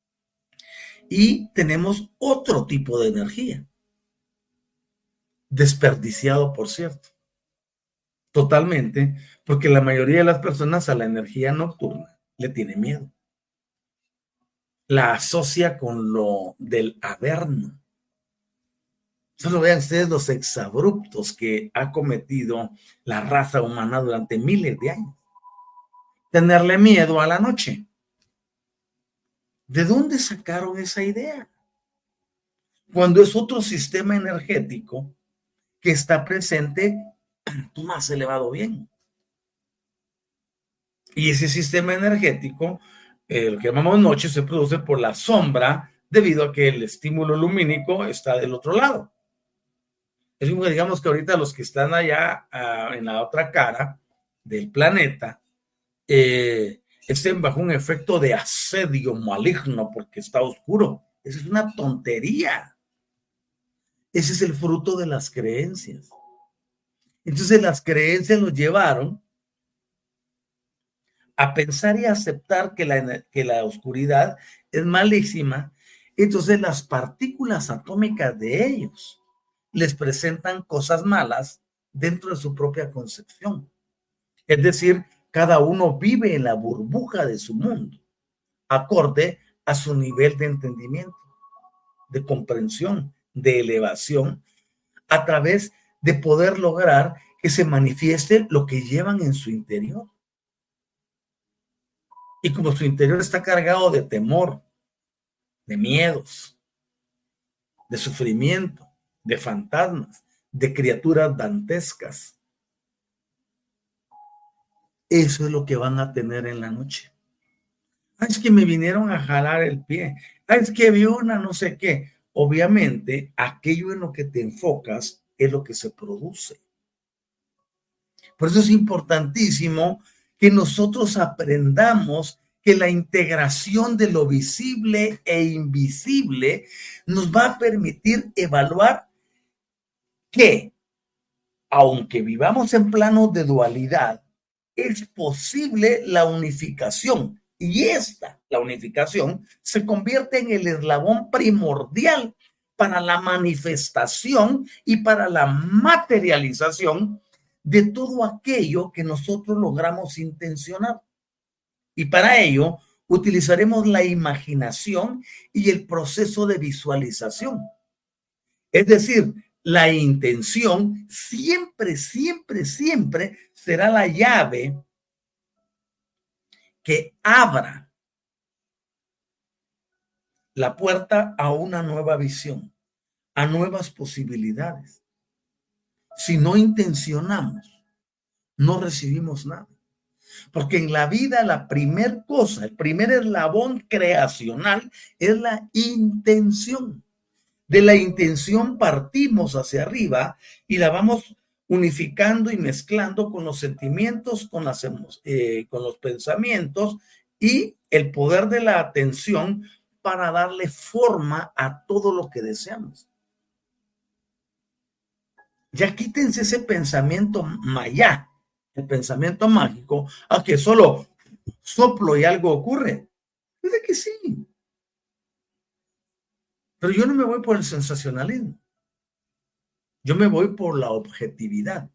y tenemos otro tipo de energía. Desperdiciado, por cierto. Totalmente, porque la mayoría de las personas a la energía nocturna le tiene miedo. La asocia con lo del averno. Solo vean ustedes los exabruptos que ha cometido la raza humana durante miles de años. Tenerle miedo a la noche. ¿De dónde sacaron esa idea? Cuando es otro sistema energético que está presente en tu más elevado bien. Y ese sistema energético, lo que llamamos noche, se produce por la sombra debido a que el estímulo lumínico está del otro lado. Es como digamos que ahorita los que están allá en la otra cara del planeta estén bajo un efecto de asedio maligno porque está oscuro. Esa es una tontería. Ese es el fruto de las creencias. Entonces las creencias nos llevaron a pensar y a aceptar que la oscuridad es malísima. Entonces las partículas atómicas de ellos les presentan cosas malas dentro de su propia concepción. Es decir, cada uno vive en la burbuja de su mundo, acorde a su nivel de entendimiento, de comprensión, de elevación, a través de poder lograr que se manifieste lo que llevan en su interior. Y como su interior está cargado de temor, de miedos, de sufrimiento, de fantasmas, de criaturas dantescas, eso es lo que van a tener en la noche. Es que me vinieron a jalar el pie. Es que vi una no sé qué. Obviamente, aquello en lo que te enfocas es lo que se produce. Por eso es importantísimo que nosotros aprendamos que la integración de lo visible e invisible nos va a permitir evaluar que, aunque vivamos en planos de dualidad, es posible la unificación. Y la unificación, se convierte en el eslabón primordial para la manifestación y para la materialización de todo aquello que nosotros logramos intencionar. Y para ello utilizaremos la imaginación y el proceso de visualización. Es decir, la intención siempre, siempre, siempre será la llave que abra la puerta a una nueva visión, a nuevas posibilidades. Si no intencionamos, no recibimos nada. Porque en la vida la primer cosa, el primer eslabón creacional es la intención. De la intención partimos hacia arriba y la vamos unificando y mezclando con los sentimientos, con los pensamientos y el poder de la atención para darle forma a todo lo que deseamos. Ya quítense ese pensamiento maya, el pensamiento mágico, a que solo soplo y algo ocurre. Es de que sí. Pero yo no me voy por el sensacionalismo. Yo me voy por la objetividad.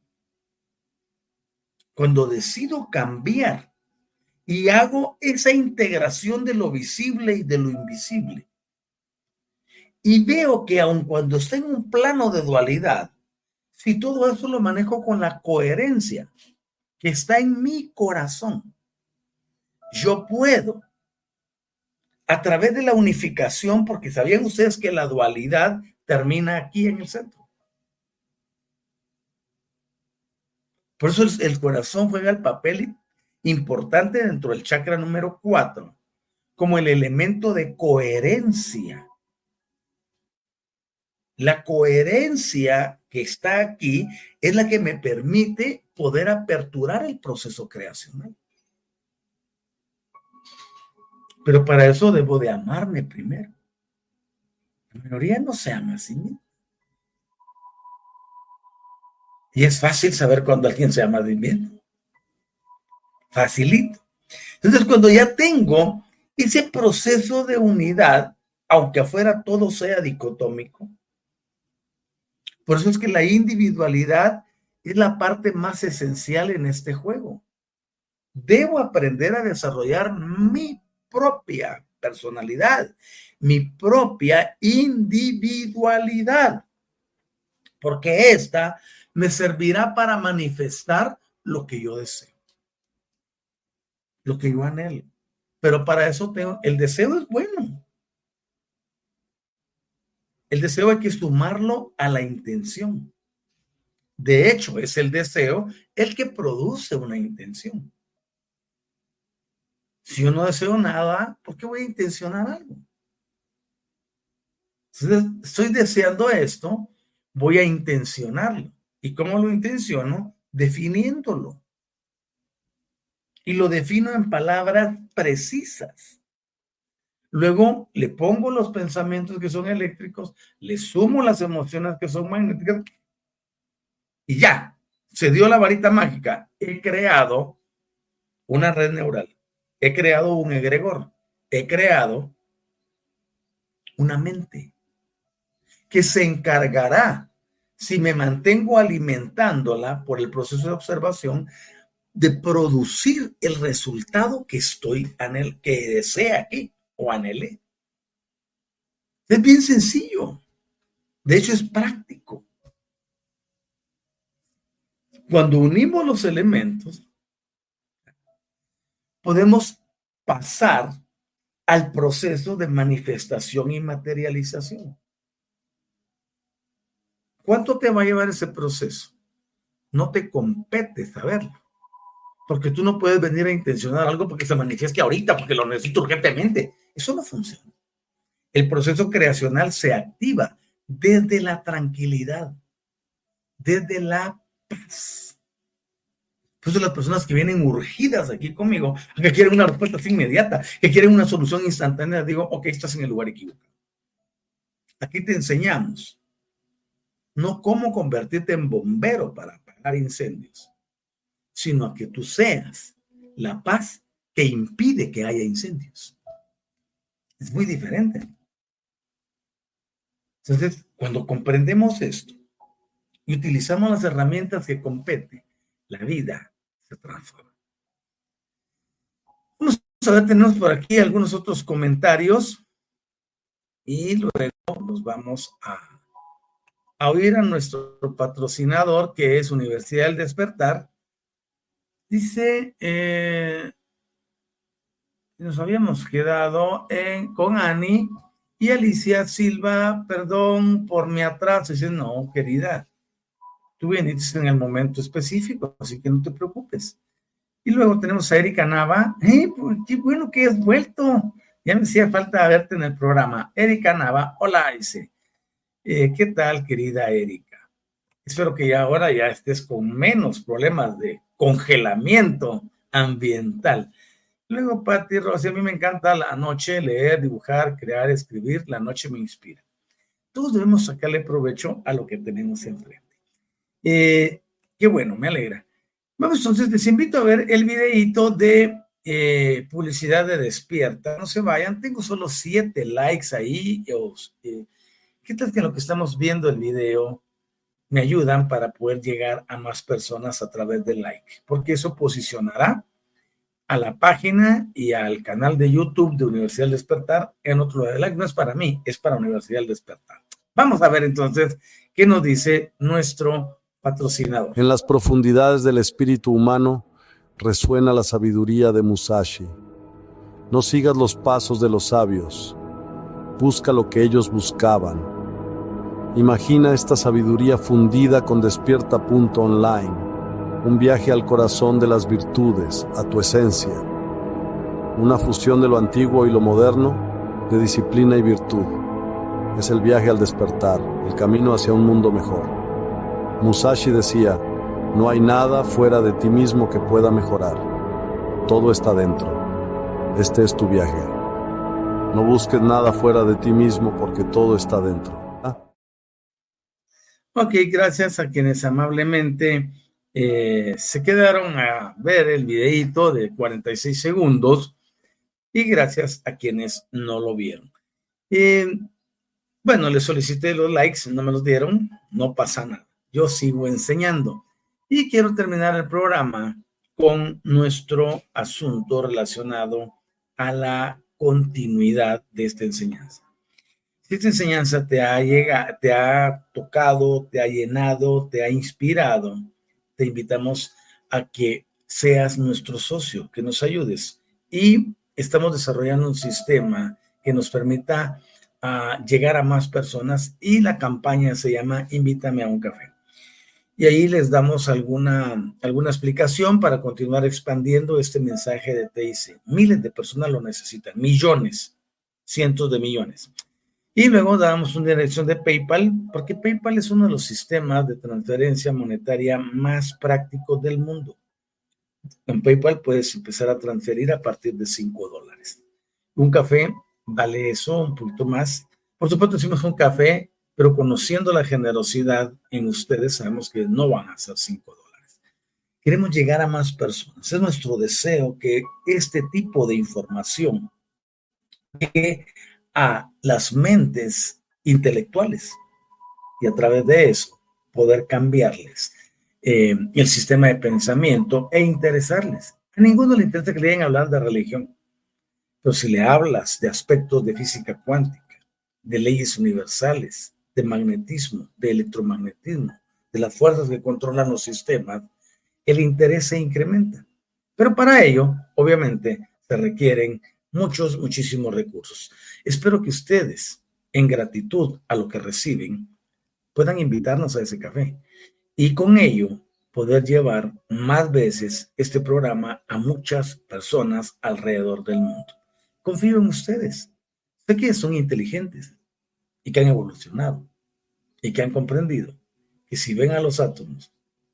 Cuando decido cambiar y hago esa integración de lo visible y de lo invisible, y veo que aun cuando esté en un plano de dualidad, si todo eso lo manejo con la coherencia que está en mi corazón, yo puedo, a través de la unificación, porque sabían ustedes que la dualidad termina aquí en el centro. Por eso el corazón juega el papel importante dentro del chakra número 4, como el elemento de coherencia. La coherencia que está aquí es la que me permite poder aperturar el proceso creacional. Pero para eso debo de amarme primero. La mayoría no se ama a sí mismo. Y es fácil saber cuando alguien se ama a sí mismo. Facilito. Entonces, cuando ya tengo ese proceso de unidad, aunque afuera todo sea dicotómico, por eso es que la individualidad es la parte más esencial en este juego. Debo aprender a desarrollar mi propia personalidad, mi propia individualidad, porque esta me servirá para manifestar lo que yo deseo, lo que yo anhelo. Pero para eso el deseo es bueno. El deseo hay que sumarlo a la intención. De hecho, es el deseo el que produce una intención. Si yo no deseo nada, ¿por qué voy a intencionar algo? Si estoy deseando esto, voy a intencionarlo. ¿Y cómo lo intenciono? Definiéndolo. Y lo defino en palabras precisas. Luego le pongo los pensamientos que son eléctricos, le sumo las emociones que son magnéticas y ya, se dio la varita mágica. He creado una red neural, he creado un egregor, he creado una mente que se encargará, si me mantengo alimentándola por el proceso de observación, de producir el resultado que que desea aquí o anhelé. Es bien sencillo. De hecho, es práctico. Cuando unimos los elementos, podemos pasar al proceso de manifestación y materialización. ¿Cuánto te va a llevar ese proceso? No te compete saberlo. Porque tú no puedes venir a intencionar algo porque se manifieste ahorita, porque lo necesito urgentemente. Eso no funciona. El proceso creacional se activa desde la tranquilidad, desde la paz. Por eso las personas que vienen urgidas aquí conmigo, que quieren una respuesta inmediata, que quieren una solución instantánea, digo, ok, estás en el lugar equivocado. Aquí te enseñamos no cómo convertirte en bombero para apagar incendios, sino a que tú seas la paz que impide que haya incendios. Es muy diferente. Entonces, cuando comprendemos esto y utilizamos las herramientas que competen, la vida se transforma. Vamos a ver, tenemos por aquí algunos otros comentarios y luego nos vamos a a oír a nuestro patrocinador, que es Universidad del Despertar. Dice, nos habíamos quedado con Ani y Alicia Silva, perdón por mi atraso. Dice, no, querida, tú viniste en el momento específico, así que no te preocupes. Y luego tenemos a Erika Nava. Pues, qué bueno que has vuelto. Ya me hacía falta verte en el programa. Erika Nava, hola, dice. ¿Qué tal, querida Erika? Espero que ya ahora ya estés con menos problemas de congelamiento ambiental. Luego, Patti Rossi, a mí me encanta la noche leer, dibujar, crear, escribir. La noche me inspira. Todos debemos sacarle provecho a lo que tenemos enfrente. Qué bueno, me alegra. Vamos, entonces, les invito a ver el videíto de publicidad de Despierta. No se vayan, tengo solo 7 likes ahí. ¿Qué tal que en lo que estamos viendo el video me ayudan para poder llegar a más personas a través del like? Porque eso posicionará a la página y al canal de YouTube de Universidad del Despertar en otro lugar. El like no es para mí, es para Universidad del Despertar. Vamos a ver entonces qué nos dice nuestro patrocinador. En las profundidades del espíritu humano resuena la sabiduría de Musashi. No sigas los pasos de los sabios. Busca lo que ellos buscaban. Imagina esta sabiduría fundida con Despierta.online. Un viaje al corazón de las virtudes, a tu esencia. Una fusión de lo antiguo y lo moderno, de disciplina y virtud. Es el viaje al despertar, el camino hacia un mundo mejor. Musashi decía, no hay nada fuera de ti mismo que pueda mejorar. Todo está dentro. Este es tu viaje. No busques nada fuera de ti mismo porque todo está dentro. Ok, gracias a quienes amablemente se quedaron a ver el videíto de 46 segundos y gracias a quienes no lo vieron. Bueno, les solicité los likes, no me los dieron, no pasa nada. Yo sigo enseñando y quiero terminar el programa con nuestro asunto relacionado a la continuidad de esta enseñanza. Si esta enseñanza te ha tocado, te ha llenado, te ha inspirado, te invitamos a que seas nuestro socio, que nos ayudes. Y estamos desarrollando un sistema que nos permita llegar a más personas y la campaña se llama Invítame a un café. Y ahí les damos alguna explicación para continuar expandiendo este mensaje de TIC. Miles de personas lo necesitan, millones, cientos de millones. Y luego damos una dirección de PayPal, porque PayPal es uno de los sistemas de transferencia monetaria más prácticos del mundo. En PayPal puedes empezar a transferir a partir de $5. Un café vale eso, un poquito más. Por supuesto, hicimos un café, pero conociendo la generosidad en ustedes, sabemos que no van a ser $5. Queremos llegar a más personas. Es nuestro deseo que este tipo de información llegue a las mentes intelectuales y a través de eso poder cambiarles el sistema de pensamiento e interesarles. A ninguno le interesa que le lleguen a hablar de religión, pero si le hablas de aspectos de física cuántica, de leyes universales, de magnetismo, de electromagnetismo, de las fuerzas que controlan los sistemas, el interés se incrementa. Pero para ello, obviamente, se requieren muchísimos recursos. Espero que ustedes, en gratitud a lo que reciben, puedan invitarnos a ese café y con ello poder llevar más veces este programa a muchas personas alrededor del mundo. Confío en ustedes. Sé que son inteligentes y que han evolucionado y que han comprendido que si ven a los átomos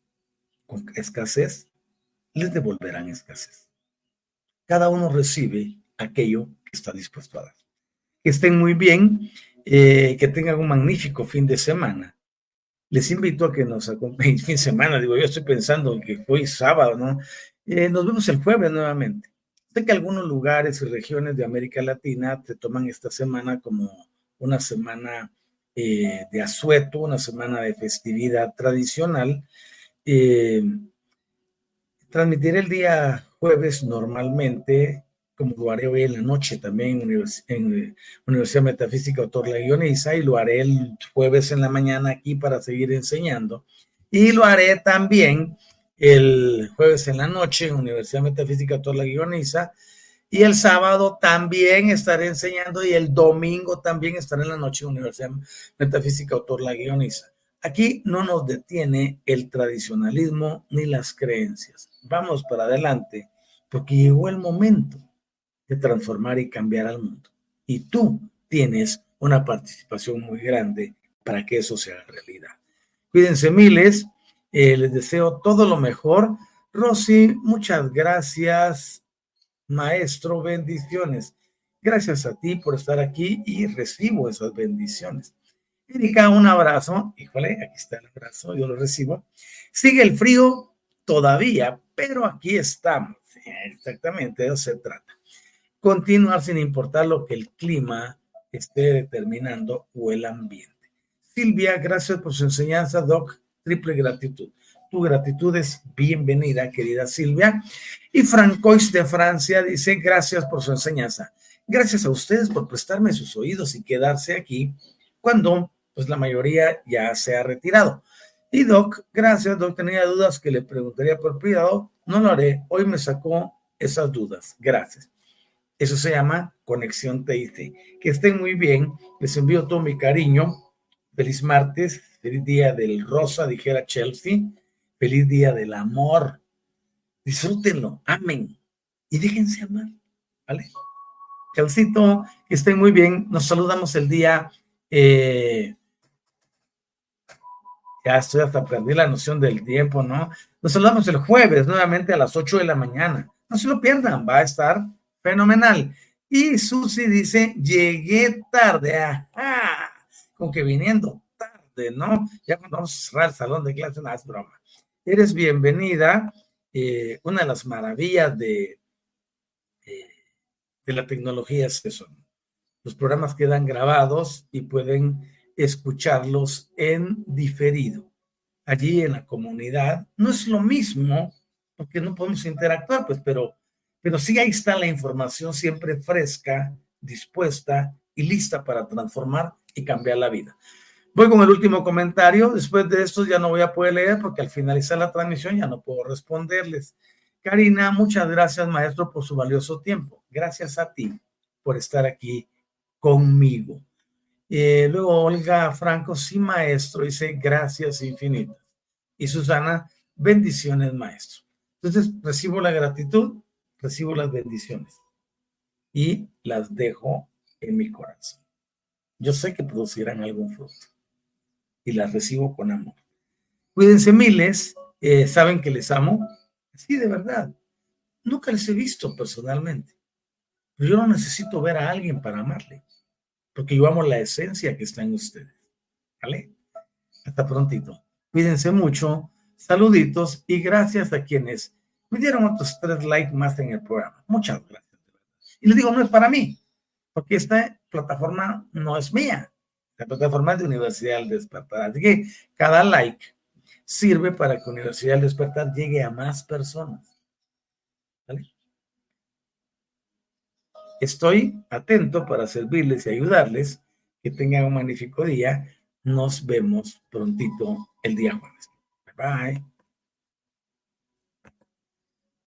con escasez, les devolverán escasez. Cada uno recibe aquello que está dispuesto a dar. Que estén muy bien, que tengan un magnífico fin de semana. Les invito a que nos acompañen fin de semana. Digo, yo estoy pensando que hoy sábado, ¿no? Nos vemos el jueves nuevamente. Sé que algunos lugares y regiones de América Latina te toman esta semana como una semana de asueto, una semana de festividad tradicional. Transmitiré el día jueves normalmente como lo haré hoy en la noche también en Universidad Metafísica Autor La Guioniza, y lo haré el jueves en la mañana aquí para seguir enseñando, y lo haré también el jueves en la noche en Universidad Metafísica Autor La Guioniza, y el sábado también estaré enseñando, y el domingo también estaré en la noche en Universidad Metafísica Autor La Guioniza. Aquí no nos detiene el tradicionalismo ni las creencias. Vamos para adelante, porque llegó el momento de transformar y cambiar al mundo. Y tú tienes una participación muy grande para que eso sea realidad. Cuídense miles, les deseo todo lo mejor. Rosy, muchas gracias. Maestro, bendiciones. Gracias a ti por estar aquí y recibo esas bendiciones. Erika, un abrazo. Híjole, aquí está el abrazo, yo lo recibo. Sigue el frío todavía, pero aquí estamos. Exactamente, de eso se trata. Continuar sin importar lo que el clima esté determinando o el ambiente. Silvia, gracias por su enseñanza, Doc. Triple gratitud. Tu gratitud es bienvenida, querida Silvia. Y Francois de Francia dice, gracias por su enseñanza. Gracias a ustedes por prestarme sus oídos y quedarse aquí cuando pues la mayoría ya se ha retirado. Y Doc, gracias, Doc, tenía dudas que le preguntaría por privado, no lo haré, hoy me sacó esas dudas, gracias. Eso se llama conexión TIC. Que estén muy bien, les envío todo mi cariño, feliz martes, feliz día del rosa, dijera Chelsea, feliz día del amor, disfrútenlo, amen y déjense amar, ¿vale? Chelcito, que estén muy bien, nos saludamos el día... ya estoy hasta perdí la noción del tiempo, ¿no? Nos saludamos el jueves nuevamente a las 8 de la mañana. No se lo pierdan, va a estar fenomenal. Y Susi dice, llegué tarde, ajá, como que viniendo tarde, ¿no? Ya cuando vamos a cerrar el salón de clase, no es broma. Eres bienvenida. Una de las maravillas de la tecnología es eso. Los programas quedan grabados y pueden escucharlos en diferido. Allí en la comunidad no es lo mismo, porque no podemos interactuar, pues, pero sí ahí está la información siempre fresca, dispuesta y lista para transformar y cambiar la vida. Voy con el último comentario. Después de esto ya no voy a poder leer porque al finalizar la transmisión ya no puedo responderles. Karina, muchas gracias, maestro, por su valioso tiempo. Gracias a ti por estar aquí conmigo. Luego Olga Franco, sí, maestro, dice gracias infinitas. Y Susana, bendiciones, maestro. Entonces, recibo la gratitud, recibo las bendiciones y las dejo en mi corazón. Yo sé que producirán algún fruto y las recibo con amor. Cuídense miles, saben que les amo. Sí, de verdad. Nunca les he visto personalmente, pero yo no necesito ver a alguien para amarle, porque yo amo la esencia que está en ustedes. ¿Vale? Hasta prontito. Cuídense mucho, saluditos y gracias a quienes me dieron otros 3 likes más en el programa. Muchas gracias. Y les digo, no es para mí, porque esta plataforma no es mía. La plataforma es de Universidad del Despertar. Así que cada like sirve para que Universidad del Despertar llegue a más personas. ¿Vale? Estoy atento para servirles y ayudarles. Que tengan un magnífico día. Nos vemos prontito el día jueves. Bye bye.